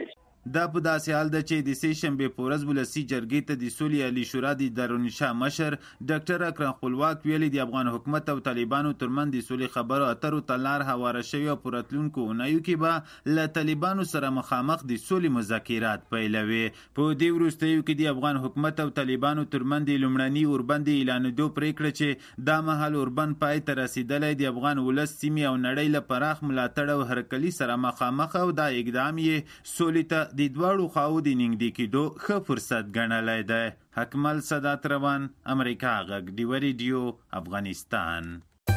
دا په داسې حال ده چې د سې شنبې په ورځ ولسي جرګې ته د سولې عالي شورا د دارالانشا مشر ډاکټر اکرم خپلواک ویلي د افغان حکومت او طالبانو ترمنځ د سولې خبرو اترو ته لار هواره شوې او په راتلونکو اونیو کې به له طالبانو سره مخامخ د سولې مذاکرات پیلوي. په دې وروستیو کې د افغان حکومت او طالبانو ترمنځ د لومړني اوربند اعلانېدو پرېکړه چې دا مهال اوربند پای ته رسېدلی د افغان ولس سیمې او نړۍ له پراخ ملاتړ او هرکلي سره مخامخ او دا اقدام یې سولې ته د دواړو خواو د نږدې کېدو ښه فرصت ګڼلی دی. حکمل سادات روان، امریکا غږ، ډیوه ریډیو، افغانستان.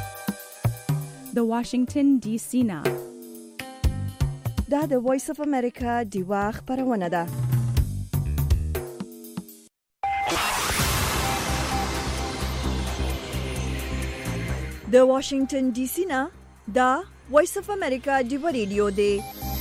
د واشنگټن ډي سي نه دا د وایس اف امریکا ډیوه خبرونه ده. د واشنگټن ډي سي نه دا وایس اف امریکا ډیوه ریډیو دی.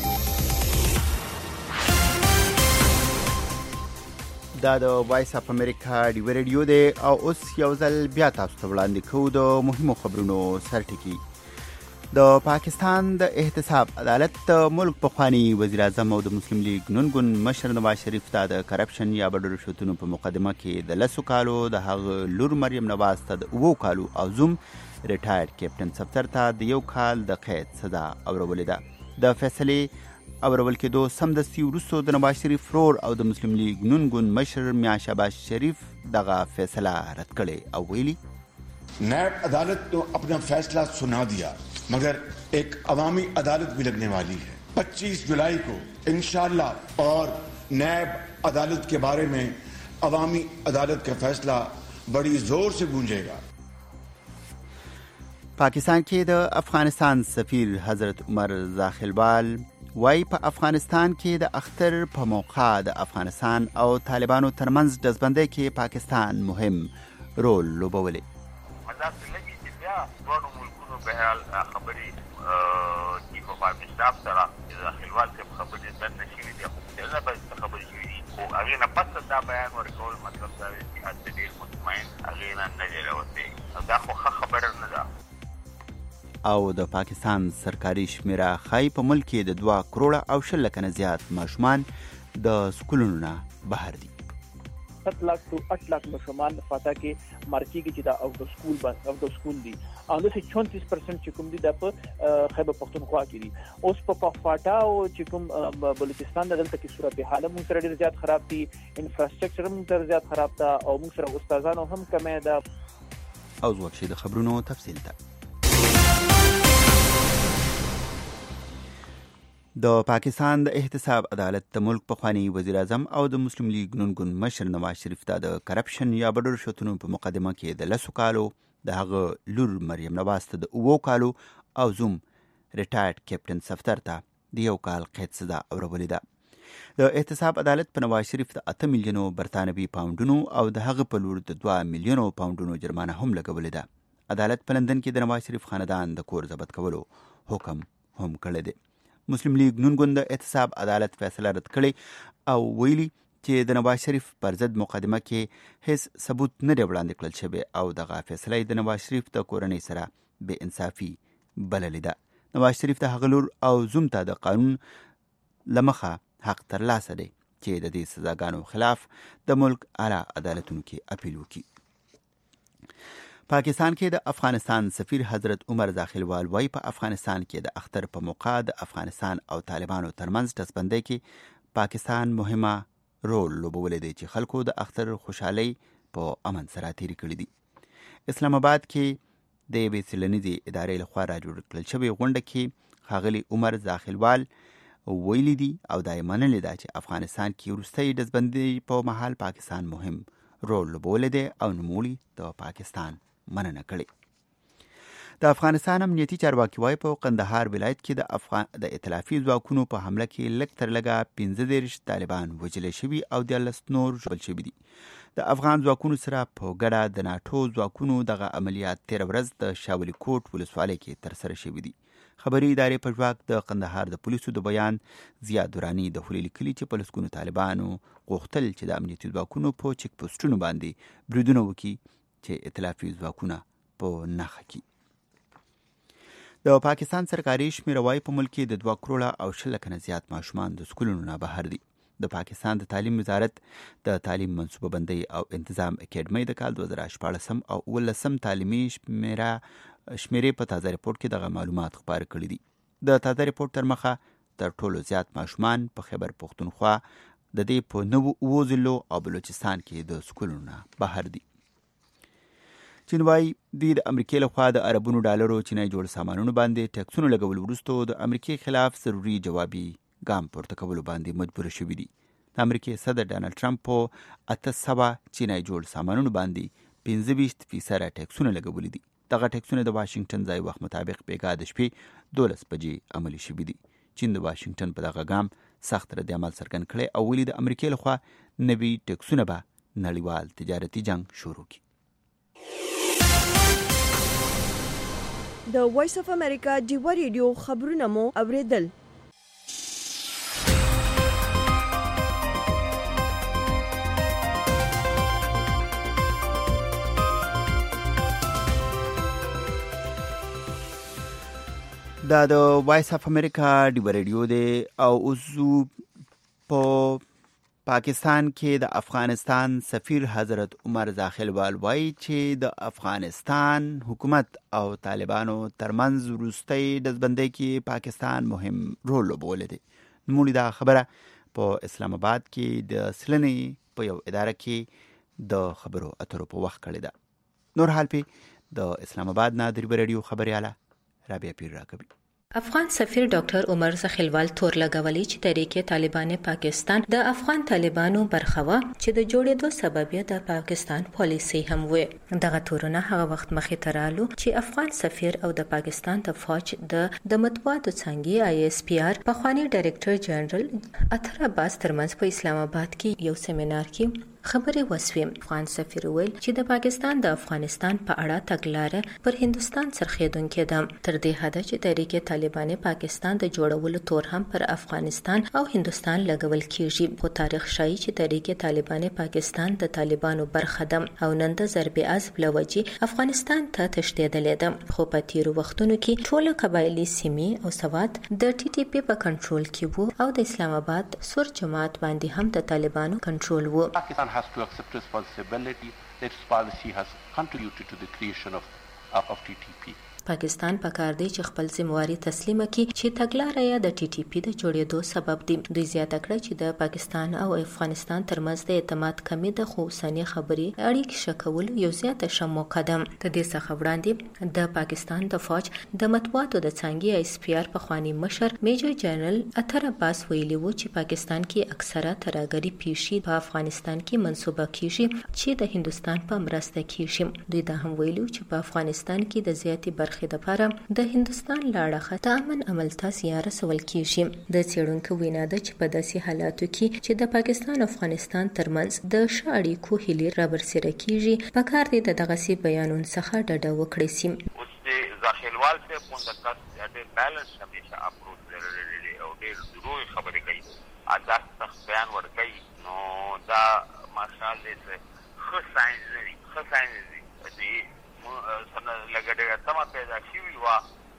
دا د وایس اف امریکا ډیوه ریډیو دی او اوس یو ځل بیا تاسو ته وړاندې کوو د مهمو خبرونو سرټکی. د پاکستان د احتساب عدالت ملک پخوانی وزیر اعظم او د مسلم لیگ نون ګوند مشر نواز شریف ته د کرپشن یا بډ رشوتونو په مقدمه کې د 10 کالو د هغه لور مریم نواز ته د 9 کالو او زوم ریټایر کیپټن سفتر ته د 1 کال د قید سزا اورولې ده. د فیصلې اورول کېدو سمدستي وروسته د نواز شریف رور او د مسلم لیگ نون ګوند مشر میاں شهباز شریف دغه فیصله رد کړي او ویلي نائب عدالت نے اپنا فیصلہ سنا دیا مگر ایک عوامی عدالت بھی لگنے والی ہے 25 جولائی کو انشاءاللہ اور نائب عدالت کے بارے میں عوامی عدالت کا فیصلہ بڑی زور سے گونجے گا. پاکستان کې د افغانستان سفیر حضرت عمر زاخیلوال وای په افغانستان کې د اختر په موقع د افغانستان او طالبانو ترمنځ دزبندۍ کې پاکستان مهم رول لوبولی. مزاق لګي چې بیا ټول ملکونو به حال خبري چیف اف آرمی سټاف سره د خلوال څخه خبرې د نشي دي خو نه به خبرې شي او هغه نه پس دا بیان ورکول مطلب دا چې حد ډیر مطمئن هغه نه جوړوي دا خو خبره نه ده. او د پاکستان سرکاري شمیره خای په ملک کې د 2 کروڑه او 10 لک نه زیات ماشومان د سکولونو نه بهر دي. 7 लाख to 8 लाख ماشومان فاتا کې مارکی کې چې دا او د سکول دي او د 34% چې کوم دي د خیبر پختونخوا کې دي. اوس په فاتا او چې کوم بلوچستان دلته کې صورت حال هم سره ډیر زیات خراب دي، انفراستراکچر هم ډیر زیات خراب ده او موږ سره استادانو هم کمه ده. او وخت د خبرونو تفصیل ته د پاکستان د احتساب عدالت د ملک پخوانی وزیر اعظم او د مسلم لیگ نون ګوند مشر نواز شریف ته د کرپشن یا بډ رشوتونو په مقدمه کې د 10 کالو د هغه لور مریم نواز ته د 9 کالو او زوم ریټایر کیپټن سفتر ته د 1 کال قید سزا اورولې ده. د احتساب عدالت په نواز شریف ته 8 میلیونو برتانوي پاونډونو او د هغه په لور د 2 میلیونو پاونډونو جرمانه هم لګولې ده. عدالت په لندن کې د نواز شریف خاندان د کور ضبط کولو حکم هم کړی دی. مسلم لیگ نون ګوند د احتساب عدالت فیصله رد کړي او ویلي چې د نواز شریف پر ضد مقدمه کې هیڅ ثبوت نه دی وړاندې کړل شوی او دغه فیصله د نواز شریف د کورنۍ سره بې انصافي بللې ده. نواز شریف د هغه لور او زوم ته د قانون لمخه حق ترلاسه دی چې د دې سزاګانو خلاف د ملک اعلی عدالتونو کې اپیل وکړي. پاکستان کې د افغانستان سفیر حضرت عمر زاخیلوال وای په افغانستان کې د اختر په موقع د افغانستان او طالبانو ترمنځ دزبندۍ کې پاکستان مهمه رول لوبولی دی چې خلکو د اختر خوشحالي په امن سره تیری کړی دي. اسلام آباد کې د یوې څیړنیزې ادارې لخوا راجوړ کړل شوې غونډه کې ښاغلي عمر زاخیلوال ویلي دي او دا یې منلې ده چې افغانستان کې وروستۍ دزبندۍ په مهال پاکستان مهم رول لوبولی دی او نوموړي د پاکستان مننه کړي. د افغانستان امنیتي چارواکي وایي په قندهار ولایت کې د ائتلافي ځواکونو په حمله کې لږ تر لږه 15 طالبان وژل شوي او 13 نور ژوبل شوي دي. د افغان ځواکونو سره په ګډه د ناټو ځواکونو دغه عملیات 13 ورځ د شاولي کوټ ولسوالۍ کې ترسره شوي دي. خبري ادارې په ځواک د قندهار د پولیسو د بیان زیاد دورانی د هلي لیکلي چې په لسګونو طالبانو غوښتل چې د امنیتي ځواکونو په چک پوسټونو باندې بریدونه وکړي چې ائتلافي ځواکونه په نښه کړي. د پاکستان سرکاري شمیره وایي په ملک کې د 2 کروڑه او 10 لک نه زیات ماشومان د سکولونو نه بهر دي. د پاکستان د تعلیم وزارت د تعلیم منصوبه بندۍ او انتظام اکیډمۍ د کال 2014 او 2019 تعلیمي شمیرې په تازه ریپورت کې دغه معلومات خپاره کړي دي. د تازه ریپورت تر مخه تر ټولو زیات ماشومان په خیبر پختونخوا د دې په 9 ضلعو او بلوچستان کې د سکولونو بهر دي. چین وايي د امریکای لخوا د عربونو ډالرو چینای جوړ سامانونو باندې ټیکسونه لګول وروسته د امریکای خلاف ضروري جوابي ګام پورته کولو باندې مجبور شوي دي. د امریکای صدر ډانلډ ټرمپ په 800 چینای جوړ سامانونو باندې 25% ټیکسونه لګولي دي. دغه ټیکسونه د واشنگټن ځای وخت مطابق بیګا د شپې 12 بجې عملي شوي دي. چین د واشنگټن په دغه ګام سخت رد عمل څرګند کړی او ویلي د امریکای لخوا نوي ټیکسونه به نړیوال تجارتي جنگ شروع کړي. د وایس اف امریکا ډیوا ریډیو خبرونه مو اوریدل. دا د وایس اف امریکا ډیوا ریډیو دی او اوس په پاکستان کې د افغانستان سفیر حضرت عمر زاخیلوال وایي چې د افغانستان حکومت او طالبانو ترمنځ وروستۍ ډزبندۍ کې پاکستان مهم رول لوبولی دی. نوموړي دا خبره په اسلام آباد کې د سلنې په یو اداره کې د خبرو اترو په وخت کړې ده. نور حال په د اسلام آباد نه د ډیوا ریډیو خبرياله رابعه پیر راکوي. افغان سفیر ډاکټر عمر زاخیلوال تور لګولي چې تحریک طالبان پاکستان د افغان طالبانو برخه چې د جوړېدو سبب یې د پاکستان پالیسي هم وي. دغه تورونه هغه وخت مخې ته رالو چې افغان سفیر او د پاکستان د فوج د مطبوعاتو څانګې ISPR پخوانی ډایریکټر جنرال اطهر عباس ترمنځ په اسلام آباد کې یو سیمینار کې خبرې وسوي. افغان سفیر ویل چې د پاکستان د افغانستان په اړه تګلارې پر هندستان سرخېدونکې ده. تر دې حده چې تحریک طالبان پاکستان د جوړولو تور هم پر افغانستان او هندستان لګول کیږي. خو تاریخ شایي چې تحریک طالبان پاکستان د طالبانو برخه ده او نن د ضرب عزب لوجې افغانستان ته تښتېدلې ده. خو په تیرو وختونو کې ټول قبایلی سیمې او سواد د TTP په کنټرول کې وو او د اسلام آباد سور جماعت باندې هم د طالبانو کنټرول وو. has to accept responsibility that its policy has contributed to the creation of TTP. پاکستان پکار دی چې خپل ذمہواری تسلیم کړي چې تګلارې یې د TTP د جوړېدو سبب دي. دوی زیاته کړه چې د پاکستان او افغانستان ترمنځ د اعتماد کمی د خو اوسنۍ خبرې اړیکې شکول یو زیاته ښه موقع ده. د دې څخه وړاندې د پاکستان د فوج د مطبوعاتو د څانګې ISPR پخوانی مشر میجر جنرال اطهر عباس ویلي وو چې پاکستان کې اکثره ترهګري پیښې په افغانستان کې منسوبه کیږي چې د هندستان په مرسته کیږي. دوی دا هم ویلي چې په افغانستان کې د زیاتې برخې لپاره د هندستان لاړه د امن عملته زیار رسول کیږي. د څېړونکو وینا ده چې په داسې حالاتو کې چې د پاکستان او افغانستان ترمنځ د ښه اړیکو هیلې رابرسېره کیږي پکار دی د دغسې بیانونو څخه ډډه وکړي سي. اوس د زاخیلوال سے پوندکات د بیلنس همیشه اپروچ لري او ډېر ضروري خبرې کوي. ادا تخ بیان ورکوي نو دا ماشاءالله ښه ساينس دی سنه لګړې تمه پیدا شوی و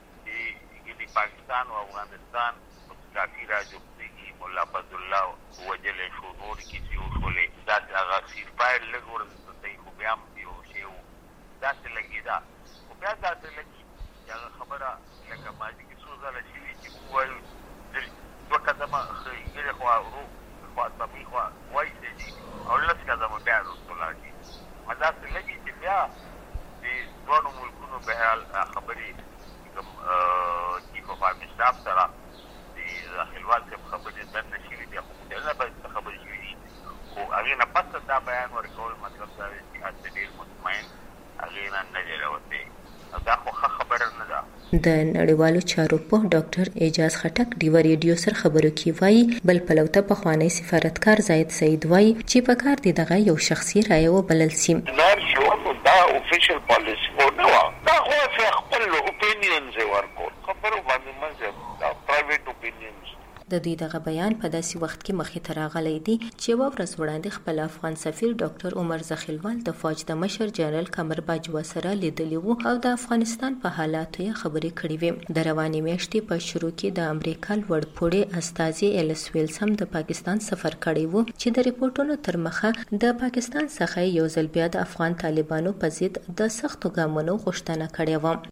چې پاکستان او افغانستان کافي راځي مولا عبد الله وجل شو نور کیسې وشولې دا هغه سیرپایل لګور ته خو بیا یو شی دا څه لګیدا خو بیا دا څه لګي دا خبره لکه ماځي کې څو ځله شوی چې وایي دوه قدمه خېږي خو خو تاسو خو وایي چې او لږ قدمه بیا وروسته لاړ دا څه لګي چې بیا دوه ملکونو به حال خبري کوم چیف اف آرمی سټاف سره د زاخیلوال څخه خبرې د نشي دي خو دا به خبرې شي خو هغه نه پاتې دا بیان ورکول مطلب دا چې اته مطمئن هغه نه جوړوي دا خو خبره نه ده. د نړیوالو چارو په ډاکټر اعجاز خټک ډیوا ریډیو سره خبرو کې وایي بل پلوته په خوانی سفارتکار زاید سعید وایي چې په کار دي دغه یو شخصي رائے وبلل سي. دا اوفیشل پالیسی و نه دا خو خپل اپینینز ورکول خبرو باندې مزه دا پرایویټ اپینینز. د دوی دغه بیان په داسې وخت کې مخې ته راغلی دی چې یوه ورځ وړاندې خپل افغان سفیر ډاکټر عمر زخیلوال د فوج د مشر جنرال قمر باجوا سره لیدلی وو او د افغانستان په حالاتو یې خبرې کړې وې. د روانې میاشتې په شروع کې د امریکا لوړ پوړې استازي ایلس ویلس هم د پاکستان سفر کړی وو چې د ریپورتونو تر مخه د پاکستان څخه یو ځل بیا د افغان طالبانو په ضد د سختو ګامونو غوښتنه کړې وه.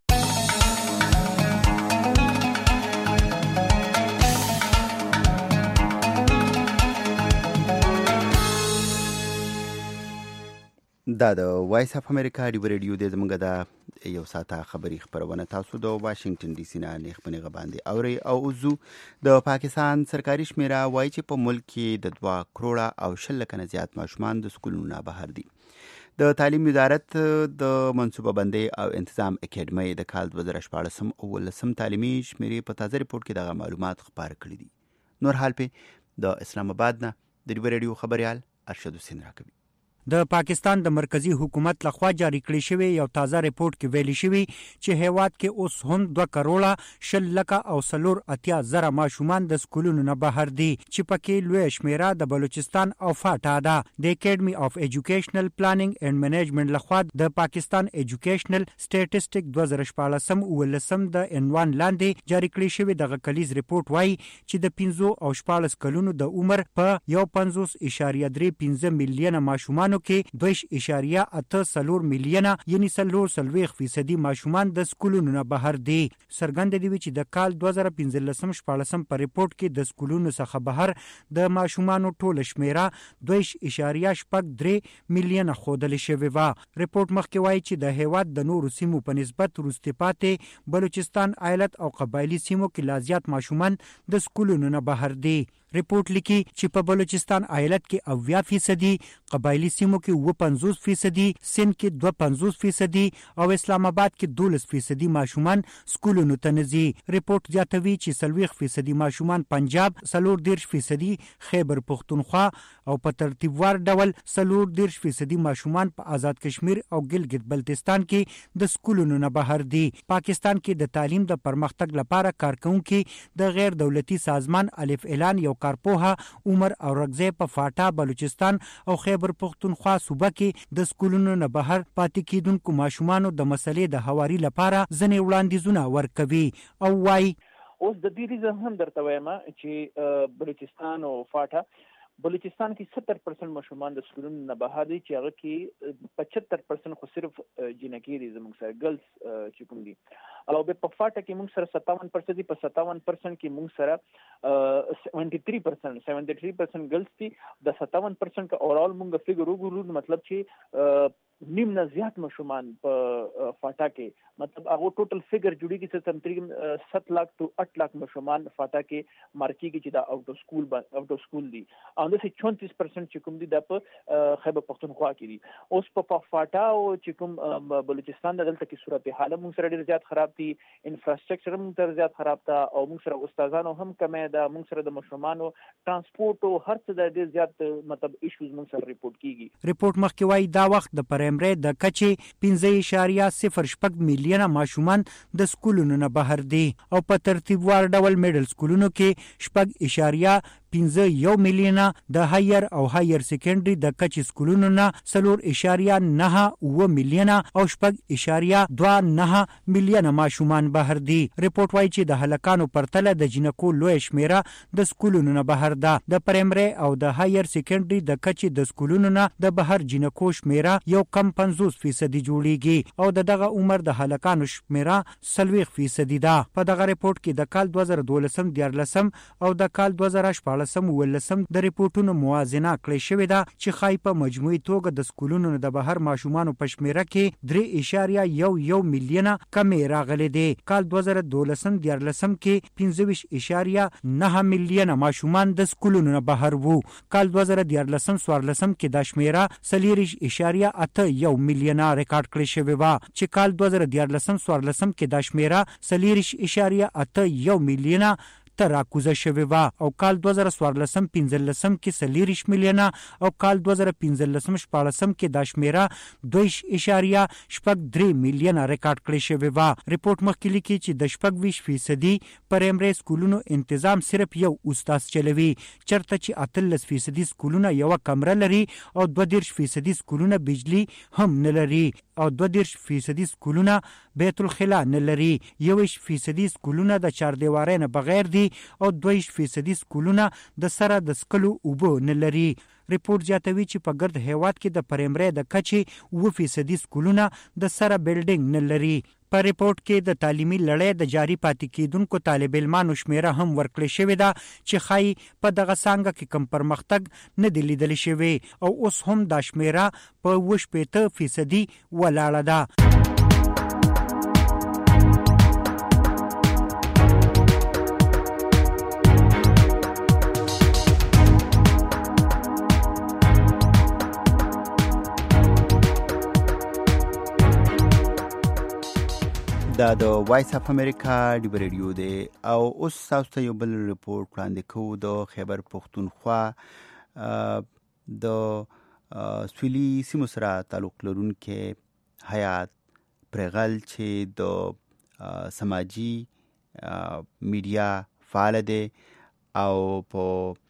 دا د وایس اف امریکا ریډیو د زمونږ د یو ساعته خبري خبرونه تاسو د واشنگټن ډي سي نه نخبني غباندې اوري او عضو د پاکستان سرکاري شمیره وایي چې په ملک کې د 2 کروڑه او 10 لک نه زیات ماشومان د سکولونو بهر دي. د تعلیم وزارت د منصوبه بندي او انتظام اکیډمي د کال 2014 او 2015 تعلیمي شمیرې په تازه ریپورت کې دغه معلومات خبر کړي دي. نور حال په د اسلام آباد نه د ریډیو خبريال ارشد حسین راکوي. د پاکستان د مرکزی حکومت لخوا جاری کړی شوی یو تازه ریپورت کې ویلي شوی چې هیواد کې اوس هم 2 کروڑه 10 لک او 480 ماشومان د سکولونو نه بهر دي چې پکې لوی شمیره د بلوچستان او فاټا ده. د اکیډمي اف ایجوکیشنل پلانینګ اند منیجمنت لخوا د پاکستان ایجوکیشنل سټیټسټیک 2014 ولسم د عنوان لاندې جاری کړی شوی دغه کلیز ریپورت وایي چې د 15 او 14 کلونو د عمر په 1.35 میلیونه ماشومان کې 2.84 میلیونه یعنی 40% ماشومان د سکولونو نه بهر دي. څرګند دي چې د کال 2015-14 په ریپورت کې د سکولونو څخه بهر د ماشومانو ټول شمیره 2.83 میلیونه خودل شوی و. ریپورت مخکې وایي چې د هیواد د نورو سیمو په نسبت وروسته پاتې بلوچستان ایالت او قبایلی سیمو کې لا زیات ماشومان د سکولونو نه بهر دي. ریپورت لیکي چې په بلوچستان ایالت کې 80%، قبایلی سیمو کې 55%، سند کې 52% او اسلام آباد کې 12% ماشومان سکولونو ته نه ځي. ریپورت زیاتوي چې 40% ماشومان پنجاب، 14% خیبر پختونخوا او په ترتیبوار ډول 14% ماشومان په آزاد کشمیر او ګلګت بلتستان کې د سکولونو نه بهر دي. پاکستان کې د تعلیم د پرمختګ لپاره کارکونکي د غیر دولتي سازمان الف اعلان یو کارپوها عمر او رغزی په فاټا، بلوچستان او خیبر پختونخوا صوبه کې د سکولونو نه بهر پاتې کیدونکو ماشومانو د مسلې د هواري لپاره ځنې وړاندیزونه ورکوي او وايي اوس د دې ریزن هم درته وایم چې بلوچستان او فاټا بلوچستان کې 70% ماشومان د سکولونو نه بهر دي چې هغه کې 75% خو صرف جنکی دي زموږ سره ګرلز چې کوم دي. او په فاټا کې موږ سره 57% دي، په 57% کې موږ سره 73% ګرلز دي. د 57% کا اورال موږ فګر وګورو مطلب چې نیم نه زیات ماشومان په فاټا کې مطلب هغه ټوټل فګر جوړیږي چې تقریبا 7 लाख to 8 लाख ماشومان فاټا کې مارکیږي چې دا آوټ اف سکول دي. او د 34% چې کوم دي د په خیبر پختونخوا کې دي. اوس په فاټا او چې کوم بلوچستان د دلته کې صورتحال موږ سره ډیر زیات خراب دي، انفراستراکچر هم ډیر زیات خراب ده او موږ سره استادانو هم کمه ده، موږ سره د ماشومانو ترانسپورت او هر څه د ډیر زیات مطلب ایشوز موږ سره ریپورت کیږي. ریپورت مخکې وايي دا وخت د پرایمري د کچې 15.06 میلیونه ماشومان د سکولونو نه بهر دي او په ترتیبوار ډول میډل سکولونو کې 0.51 میلیونه، د هایر او هایر سیکنډري د کچې سکولونو نه 4.98 میلیونه او 0.29 میلیونه ماشومان بهر دي. ریپورت وايي چې د هلکانو پرتله د جنکو لوی شمیره د سکولونو نه بهر ده. د پرایمري او د هایر سیکنډري د کچې د سکولونو نه د بهر جنکو شمیره یو کم 50% جوړیږي او دغه عمر د هلکانو شمیره 40% ده. په دغه ریپورت کې د کال 2012-14 او د کال 2014-15 د ریپورتونو موازنه کړې شوې ده چې خای په مجموعي توګه د سکولونو د بهر ماشومانو په شمیره کې 3.11 میلیونه کمې راغلي دي. کال 2012-14 کې 15.9 میلیونه ماشومان د سکولونو نه بهر وو. کال 2013-14 کې د شمیره 4.81 میلیونه ریکارډ کړی شوی و چې کال 2013-14 کې د شمیره 4.81 میلیونه ته راکوزه شوې وه او کال 2014-15 کې 40 میلیونه او کال 2015-16 کې دا شمیره 2.83 میلیونه ریکارډ کړې شوې وه. ریپورت مخکې لیکي چې د 26% پرایمري سکولونو تنظیم صرف یو استاد چلوي، چرته چې 18% سکولونه یو کمره لري او 22% سکولونه بجلی هم نه لري او 22% سکولونه بیت الخلا نه لري، 1% سکولونه د چاردیوارۍ نه بغیر دي او 2% سکولونه د سره د سکلو اوبه نه لري. ریپورت زیاتوي چې په ګرد هیواد کې د پرایمري د کچې 9% سکولونه د سره بلډینګ نه لري. په ریپورت کې د تعلیمي لړۍ د جاری پاتې کېدونکو طالب علمانو شمیره هم ورکړې شوې ده چې ښایي په دغه څانګه کې کم پرمختګ نه دی لیدل شوی او اوس هم دا شمیره په 80% ولاړه ده. دا د وایس اف امریکا ډیو ریډیو دی او اوس تاسو ته یو بل ریپورت وړاندې کوو. د خیبر پښتونخوا د سویلي سیمو سره تعلق لرونکي حیات پرغل چې د سماجی میډیا فعال دی او په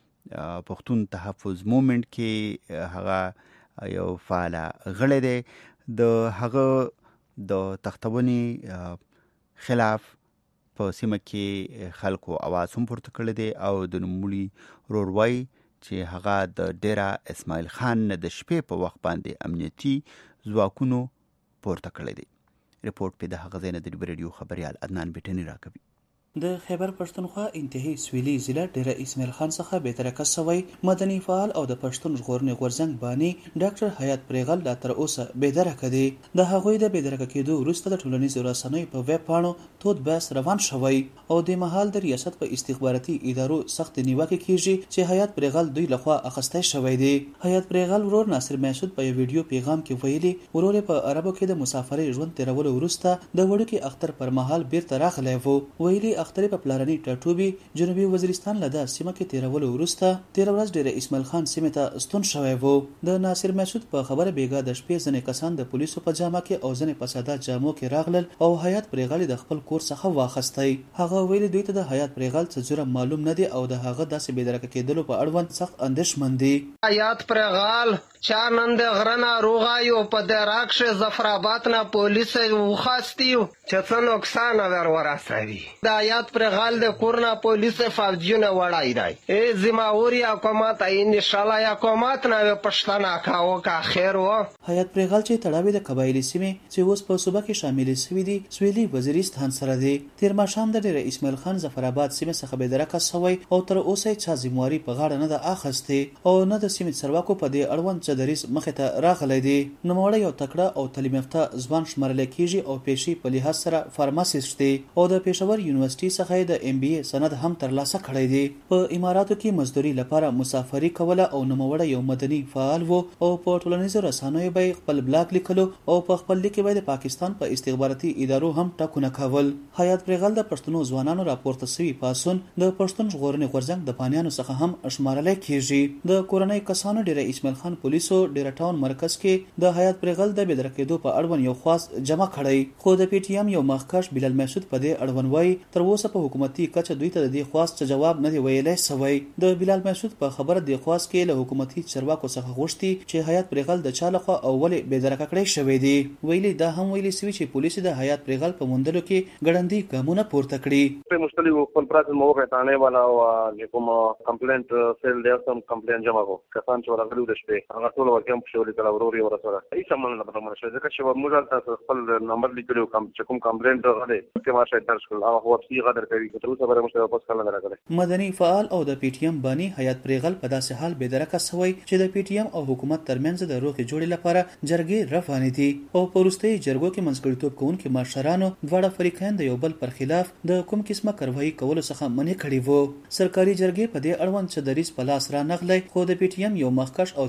پښتون تحفظ موومنت کې هغه یو فعال غړی دی. د هغه د تختونې خلاف په سیمه کې خلکو आवाज هم پورته کړی دی او د نوموړي روروي چې هغه د ډیرا اسماعیل خان د شپې په وخت باندې امنیتي ځواکونو پورته کړی دی. ریپورت په د هغه ځای نه د ریډیو خبريال عدنان بیٹنی راکوي. د خیبر پښتونخوا انتهایی سویلي ضلع ډیره اسماعیل خان څخه به ترکه سوی مدني فعال او د پښتون ژغورنې غورځنګ بانی ډاکټر حیات پرغل لا تر اوسه به درکه دي. د هغوی د به درکه کېدو وروسته د ټولنیزو رسنیو په ویب پاڼو تود بحث روان شوی او د مهال د ریاست په استخباراتي ادارو سخت نیوکه کیږي چې حیات پرغل دوی لخوا اخیسته شوی دی. حیات پرغل ورور ناصر مسعود په ویډیو پیغام کې ویلي ورور په عربو کې د مسافرۍ ژوند تیرولو وروسته د وړوکی اختر پر مهال بیرته راغلی وو. ویلي اختر په پلارنی ټاټوبي جنوبي وزیرستان لدا سیمه کې تیرولو وروسته 13 ورځ ډیره اسماعیل خان سیمه ته استون شوی وو. د ناصر مسعود په خبره بیګا د شپې ځنې کسان د پولیسو په جامه کې او ځنې په ساده جامو کې راغلل او حیات پرغل د خپل کور څخه واخستای. هغه ویل دوی ته د حیات پرغل څه جرم معلوم نه دی او د هغه داسې بېدرکه کېدلو په اړوند سخت اندېښمن دي. حیات پرغل چا نن د غرنا روغایو په د راکش ظفرآباد نه پولیس وخاستیو چې څه نقصان ورسوي. د حیات پرغل د کورنا پولیس فوجونه وړای دی. ای زماوري حکومت ان شاء الله حکومت نه پښتنه کاو کا خیر و. حیات پرغل چې تړاوی د قبایلی سیمه چې اوس په صوبه کې شامل شوی دي سویلي وزیرستان سره دی. تیر ماښام د ډیره اسماعیل خان ظفرآباد سیمه څخه به درکه سوی او تر اوسه چا ذمہواری په غاړه نه ده اخسته او نه د سیمه سرواکو په دې اړوند چې دریس مخه ته راغلی دی. نوموړی یو تکړه او تعلیم یافته ځوان شمارل کیږي او پیشي په لحاظ سره فارماسیست دی او د پېښور یونیورسيټي څخه د MBA سند هم ترلاسه کړی دی. په اماراتو کې مزدوري لپاره مسافري کوله او نوموړی یو مدني فعال وو او په ټولنیزو رسنیو به خپل بلاګ لیکلو او په خپل لیک کې به د پاکستان په استخباراتي ادارو هم ټاکونه کول. حیات پرغل د پښتنو ځوانانو راپورته شوی پاسون د پښتون ژغورنې غورځنګ د پانیانو څخه هم شمارل کیږي. د کورنۍ کسانو ډیره اسماعیل خان پولیسو ډیره ټاون مرکز کې د حیات پرغل د بېدرکېدو په اړوند یو خاص جمع کړی خو د پی ټی ایم یو مخکښ بلال مسعود په دې اړوند وایي تر اوسه په حکومتي کچه دوی ته د دې خواست جواب نه دی ویلی سوی. د بلال مسعود په خبره د خواست کې له حکومتي چارواکو څخه غوښتي چې حیات پرغل د چا لخوا اول بېدرکه کړی شوی دی. ویلي دا هم ویلي سوي چې پولیس د حیات پرغل په موندلو کې ګړندي ګامونه پورته کړي. په مختلف خپل پرات موقع ثانه والا او کوم کمپلینټ سیل دی سم کمپلینټ جمع کو کسان چې ورغلو د شپې هغه ټول ورکم شولې کله وروري ورسره هیڅ عمل نه پرمه شوی ځکه چې موږ تاسو خپل نمبر لیکلو کوم چې کوم کمپلینټ غلې چې ما شاید درس کړل هغه وختي غدر کوي چې تر اوسه به موږ واپس کړل نه راغلی. مدني فعال او د پی ټی ایم بانی حیات پرغل په داسې حال بېدرکه سوی چې د پی ټی ایم او حکومت ترمنځ د روغې جوړې لپاره جرګې روانې دي او په وروستي جرګو کې منځګړیتوب کوونکي مشرانو دواړه فریقین د یو بل پر خلاف د کوم قسمه کاروایی کولو څخه منع کړي وو. سرکاري جرګې په دې اړوند چې دریس په لاس را نغلی خو د پی ټی ایم یو مخکښ او څېړنکار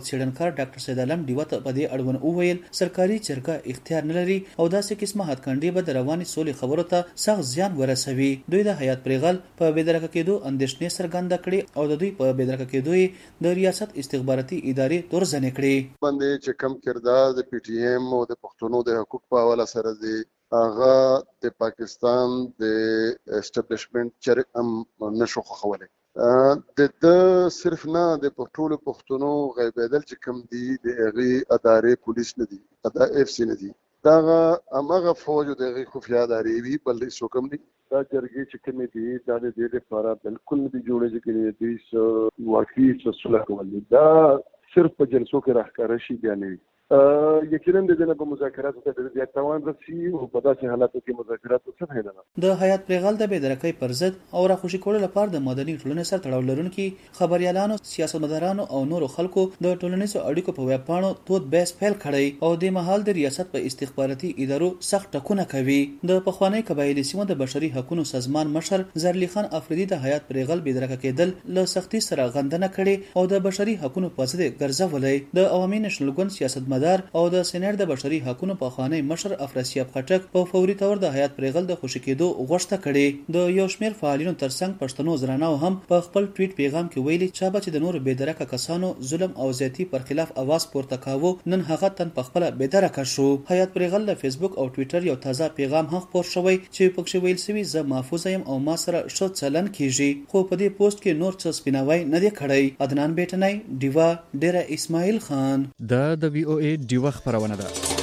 ډاکټر سید عالم ډیوا ته په دې اړوند وویل سرکاري جرګه اختیار نه لري او داسې قسمه هتکړې به د رواني سولې خبرو ته سخت زیان ورسوي. دوی د حیات پریغل په بېدرکه کېدو اندېښنې څرګنده کړې او د دوی په بېدرکه کېدو د ریاست استخباراتي ادارې تورزنې کړې. باندې چې کم کردار د پی ټی ایم او د پښتنو د حقوق په حواله سره دی هغه د پاکستان د اسټابلیشمنت چرګ نشو خوښولی. د صرف نه د ټولو پښتنو غیبېدل چې کوم دي د هغې ادارې پولیس نه دي اف سی نه دي دغه هماغه فوج د هغې خفیه ادارې وي بل هېڅوک هم نه. دا جرګې چې کومې دي دا د دې لپاره بالکل نه دي جوړې چې دوی واقعي صلح کول دي. دا صرف په جلسو کې راښکاره شي بیا نه وي. یقینا د دې په مذاکراتو ته د زیات توان رسي او په داسې حالاتو کې مذاکراتو څه فایده نه. د حیات پریغل د بېدرکۍ پر ضد او راخوشي کولو لپاره د مدني ټولنې سره تړاو لرونکي خبريالانو سیاستمدارانو او نورو خلکو د ټولنیزو اړیکو په ویبپاڼو تود بحث پیل کړی او د مهال د ریاست په استخباراتي ادارو سخت ټکونه کوي. د پخوانی قبایلی سیمو د بشري حقوقو سازمان مشر زرلی خان افریدي د حیات پریغل بېدرکه کېدل له سختي سره غندنه کړي او د بشري حقوقو په ضد ګرځولې. د عوامي نېشنل ګوند سیاستمدار او د سېنات د بشري حقوقو په خوانی مشر افراسیاب خټک په فوري تور د حیات پریغل د خوشی کېدو غوښته کړي. د یو شمېر فعالینو ترڅنګ پښتنو زرانو هم په خپل ټویټ پیغام کې ویلي چې د نور بېدرکه کسانو ظلم او زیاتی پر خلاف आवाज پورته کاوه نن هغه تن په خپل بېدرکه شو. حیات پریغل د فیسبوک او ټویټر یو تازه پیغام هم خپور شوی چې پکې ویل شوی زه محفوظ یم او ما سره ښه چلن کیږي خو په دې پوسټ کې نور څه سپیناوی نه دی کړی. عدنان بیٹنای ډیوا ډیره اسماعیل خان د وی او ای ډیوا خبرونه ده.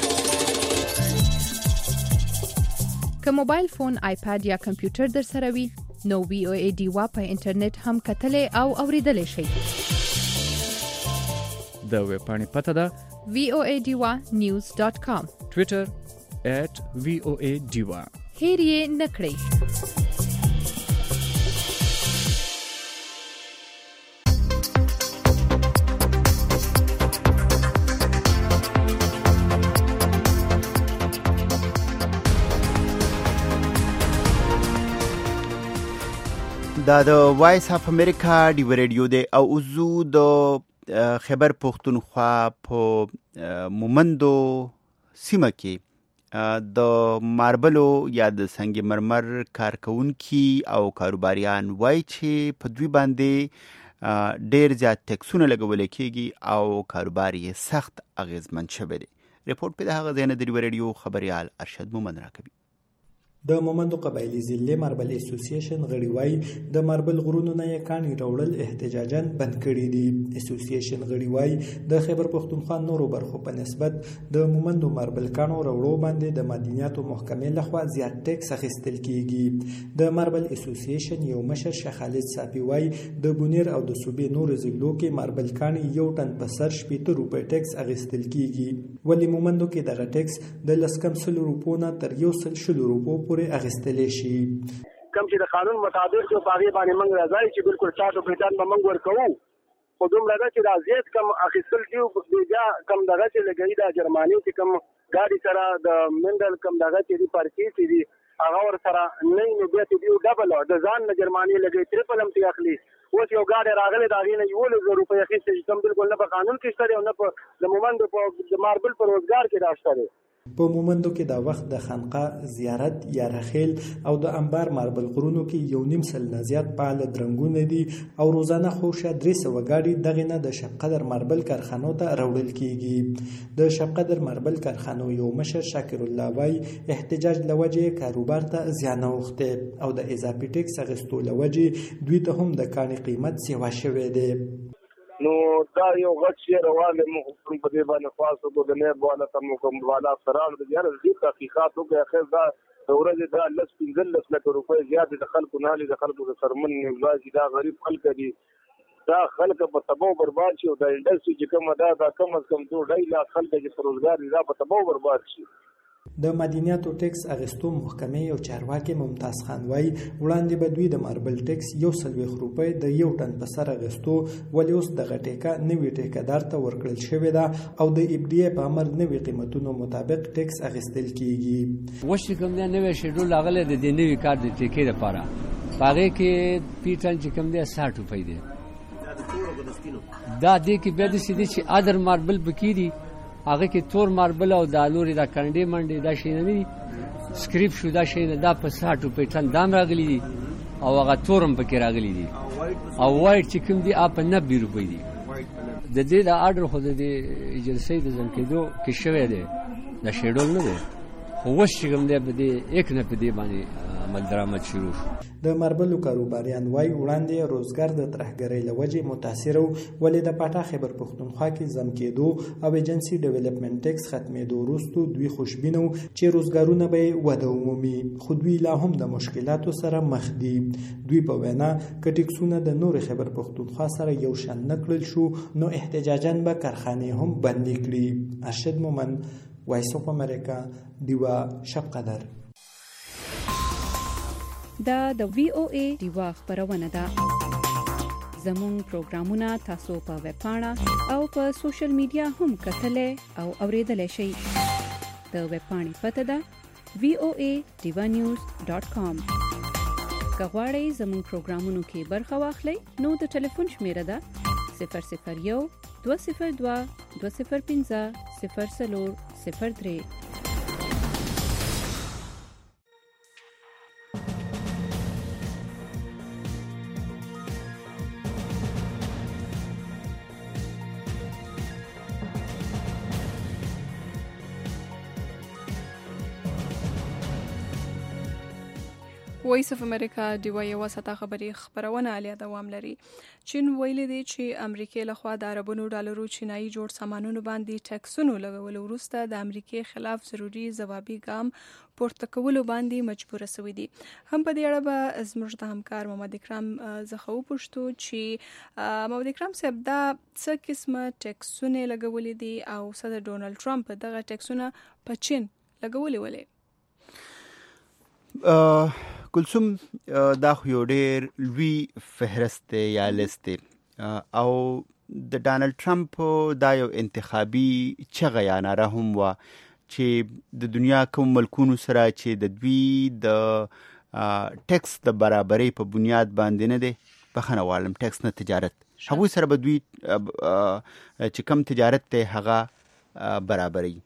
که موبایل فون آیپاد یا کمپیوټر در سره وي نو وی او ای ډیوا په انټرنیټ هم کتلې او اوریدلې شي. د ویب پاڼې پته ده voadiwa.news.com ټویټر @voadiwa هیر یې نه کړئ. دا د وایس اف امریکا دی ریډیو دی او زو د خیبر پختونخوا په مومندو سیمه کې د ماربلو یا د سنگ مرمر کارکونکي او کاروباریان وای چې په دوی باندې ډیر زیات ټیکسونه لګول کېږي او کاروبار یې سخت اغیزمن شوی دی. ریپورت په دغه ځای نه د ریډیو خبريال ارشد مومن راکوي. د مومندو قبایلی ضلع ماربل اسوسییشن غړي وای د ماربل غرونو نه یې کاڼي راوړل احتجاجاً بند کړي دي. اسوسییشن غړي وای د خیبر پختونخوا نورو برخو په نسبت د مومندو ماربل کانو راوړو باندې د مدنیاتو محکمې لخوا زیات ټیکس اخیستل کیږي. د ماربل اسوسییشن یو مشر شیخ خالد صافي وای د بونیر او د صوبې نور ضلعو کې ماربل کاني یو ټن په سر 70 روپۍ ټیکس اخیستل کیږي. ولی مومندو کې دغه ټیکس د لسکم 100 روپو نه تر 100 روپو اغستلې شي. کم چې د قانون مطابق جو باغې باندې موږ راځي چې بالکل تاسو په ځان موږ ورکوو خو دومره ده چې د ازیت کم اخیستل کیو بیا کم دغه چې لګي د جرمانی چې کم ګاډي سره د منډل کم دغه چې دی پارکي چې دی هغه ور سره نه نو بیا چې دی ډبل د ځان نه جرمانی لګي ټریپل هم تی اخلي اوس یو ګاډي راغلی دا غي نه یو لږ روپۍ اخیستل چې کم بالکل نه په قانون کې شته او نه په د مومند په ماربل پر روزګار کې راځي. په مومندو کې د وخت د خانقاه زیارت یا رخیل او د انبار ماربل غرونو کې یو نیم سل نه زیات فعال درنګونه دي او روزانه خوشه 300 غاډي دغه نه د شبقدر ماربل کارخانو ته راوړل کیږي. د شبقدر ماربل کارخانو یو مشر شاکر الله وای احتجاج لوجه کاروبار ته زیان اوخته او د اضافي ټیکس غستو لوجه دوی ته هم د کاني قیمت سیوا شوه دی. نو دا یو غټ شی روانه موږ په دې باندې خاصو کو د نه بواله تم کوم والا سرال د یاره دې تحقیقات وکړي اخر دا ورځ دا لس 15 لک روپۍ زیات د خلکو نه لري د خلکو د سرمن نیولای دا غریب خلک دي دا خلک په تباہ برباد شي او د انډستری چې کومه دا کم از کم 2.5 لاکھ خلک چې روزګار دي دا په تباہ برباد شي. د مدنیاتو ټیکس اغستو محکمې او چارواکي ممتاز خان وای وړاندې به دوی د ماربل ټیکس 140 روپۍ د یو ټن په سر اغستو ولې اوس د غټیکا نوې ټیکدار ته ورکړل شوې ده او د ابدی په امر نوې قیمتونو مطابق ټیکس اغستل کیږي. وښه کوم نه نوې شیډول لاغله د دې نوې کار د ټیکې لپاره هغه کې پیټن چې کوم دی 60 روپۍ دی دا دې کې بیا د سیدي چې ادر ماربل بکیری هغه کې تور ماربل او د لوري د کنډې منډې دا شي نه دي سکریپ شو دا شي نه دا په 60 پیټن دام راغلي دي او هغه تورم پکې راغلي دي او وایټ چې کوم دي اپ 90 روپۍ دي د دې د آرډر خو د ایجنسی د ځن کېدو کې شوی دی د شیډول نه دی خو اوس چې کوم دی په دې یک نه په دې باندې عمل درآمد شروع شو. د ماربلو کاروباریان وای وړاندې روزګار د ترهګرۍ له وجې متاثر و ولې د پاټا خیبر پښتونخوا کې ځم کېدو او ایجنسي ډیولپمنټ ټیکس ختمېدو وروسته دوی خوشبینه و چې روزګارونه به وده ومومي خو دوی لا هم د مشکلاتو سره مخ دي. دوی په وینا که ټیکسونه د نور خیبر پښتونخوا سره یو شان نه کړل شو نو احتجاجاً به کارخانې هم بندې کړي. ارشد مومن، وایس اف امریکا، دیوا شب قدر. دا د وی او ای دیوا خبرونه ده. زموږ پروګرامونه تاسو په ویب پاڼه او په سوشل میډیا هم کتلای او اوریدلای شئ. د ویب پاڼې پته ده voanews.com. که غواړئ زموږ پروګرامونو کې برخه واخلئ نو د ټلیفون شمیره ده 001 202 205 0403. وایس اف امریکا دیوا یو ساته خبرونه علیا دوام لري. چین ویلي دی چې امریکای لخوا د عربونو ډالرو چینایي جوړ سامانونو باندې ټکسونو لګولو وروسته د امریکای خلاف ضروري ځوابي ګام پورته کولو باندې مجبور شوی دی. هم په دې اړه به زموږ د همکار محمد اکرام زخه وپوښتو چې محمد اکرام صاحب دا څه قسمه ټکسونه لګولې دي او صدر ډونالد ټرمپ دغه ټکسونه په چین لګولې ولې؟ کلثوم دا خو یو ډېر لوی فهرست دی یا لیست دی او د ډانلډ ټرمپ دا یو انتخابي چغه یا ناره هم وه چې د دنیا کوم ملکونو سره چې د دوی د ټکس د برابرۍ په بنیاد باندې نه دی بخښنه غواړم ټکس نه تجارت هغوی سره به دوی چې کم تجارت دی هغه برابرۍ.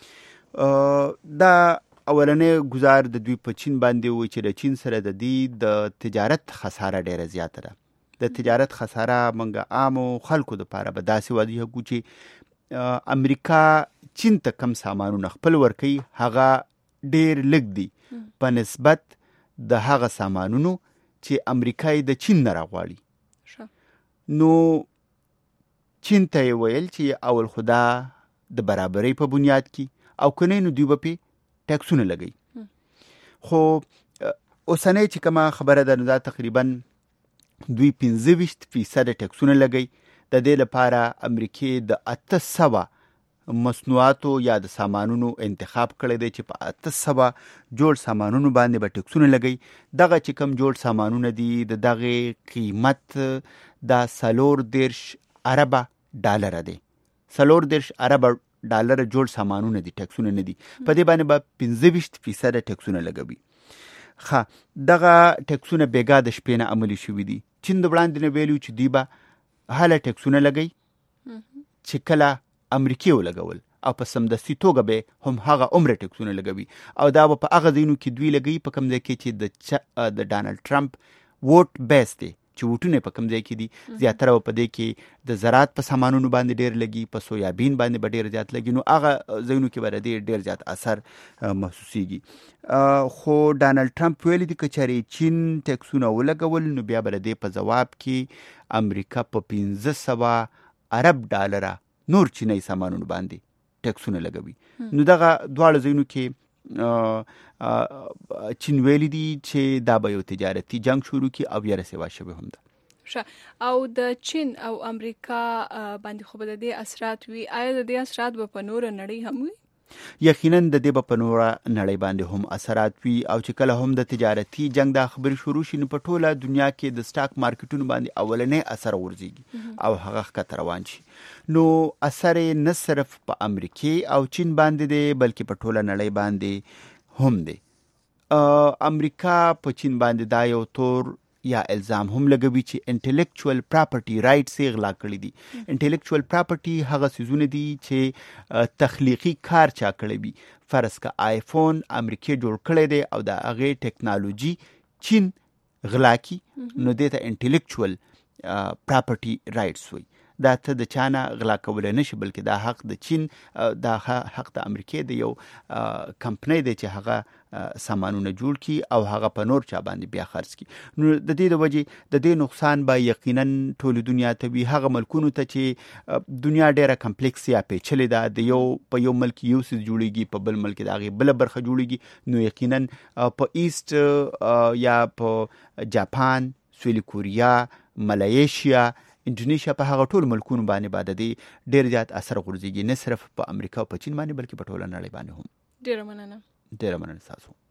دا اولنې گزار د دوی په چین باندې و چې د چین سره د دې د تجارت خساره ډیره زیاته ده. د تجارت خساره منګه عامو خلکو د پاره به داسې وادي هغه چې امریکا چین ته کم سامانونه خپل ورکي هغه ډیر لږ دي په نسبت د هغه سامانونو چې امریکای د چین نه راغواړي. نو چین ته ویل چې اول خدا د برابرۍ په بنیاد کې او کنه نو دوی په ټکسونه لګي. خو اوسنۍ چې کومه خبره ده نو دا تقریبا دوی 25% ټکسونه لګي. د دې لپاره امریکای د 800 مصنوعاتو یا د سامانونو انتخاب کړی دی چې په 800 جوړ سامانونو باندې به ټکسونه لګي. دغه چې کوم جوړ سامانونه دي د دغه قیمت دا 40 ارب ډالر دی. 40 ارب ډالر جوړ سامانونه دي ټکسونه نه دي. په دې باندې به 25% ټکسونه لګوي. ښه دغه ټکسونه بیګا د شپې نه عملي شوي دي. چین د وړاندې نه ویلو چې دوی به هله ټکسونه لګوي چې کله امریکای ولګول او په سمدستي توګه به هم هغه عمره ټکسونه لګوي او دا به په هغه ځایونو کې دوی لګوي په کوم ځای کې چې د ډانلډ ټرمپ ووټ بیس دی چې ووټونه په کوم ځای کې دي. زیاتره په دې کې د زراعت په سامانونو باندې ډیر لګي، په سویابین باندې به ډیر زیات لګي. نو هغه ځایونو کې به ډیر زیات اثر محسوسیږي. خو ډانلډ ټرمپ ویلي دي که چېرې چین ټکسونه ولګول نو بیا به د دې په ځواب کې امریکا په 500 ارب ډالره نور چینی سامانونو باندې ټکسونه لګوي. نو دغه دواړه ځایونو کې چین ویلي دي چې دا به یو تجارتي جنگ شروع کی او یې رسوا شوی هم ده. او د چین او امریکا باندې خو به د دې اثرات وي. آیا د دې اثرات به په نور نړۍ هم وي؟ یقینا د دې په نور نړۍ باندې هم اثرات وي او چې کله هم د تجارتي جنگ د خبرې شروع شي نو په ټوله دنیا کې د سٹاک مارکیټونو باندې اولنې اثر ورځي او هغه ښکته روان شي. نو اثر نه صرف په امریکا او چین باندې دی بلکې په ټوله نړۍ باندې هم دی. امریکا په چین باندې دا یو تور یا الزام هم لګوي چې انټلیکچوال پراپرټي رائټس یې غلا کړي دي. انټلیکچوال پراپرټي هغه څیزونه دي چې تخلیقي کار چا کړی وي. فرض که آیفون امریکای جوړ کړی دی او د هغې ټیکنالوژي چین غلا کی نو دې ته انټلیکچوال پراپرټي رائټس وي. دا ته د چانه غلا کولی نشي بلکې دا حق د چین دا حق د امریکای د یو کمپنۍ دی چې هغه سامانونه جوړ کی او هغه په نور چا باندې بیا خرڅ کی. نو د دې د وجې د دې نقصان به یقینا ټول دنیا ته وي. هغه ملکونو ته چې دنیا ډیره کمپلیکس یا پیچلې ده د یو په یو ملک یو څه جوړیږي په بل ملک د هغې بله برخه جوړیږي نو یقینا په ایسټ یا په جاپان، سویلي کوریا، ملایشیا، انډونیشیا په هغه ټول ملکونو باندې بعد دې ډیر زیات اثر غورځيږي نه صرف په امریکا او په چین باندې بلکې په ټوله نړۍ باندې هم. ډیره مننه. ډیره مننه تاسو.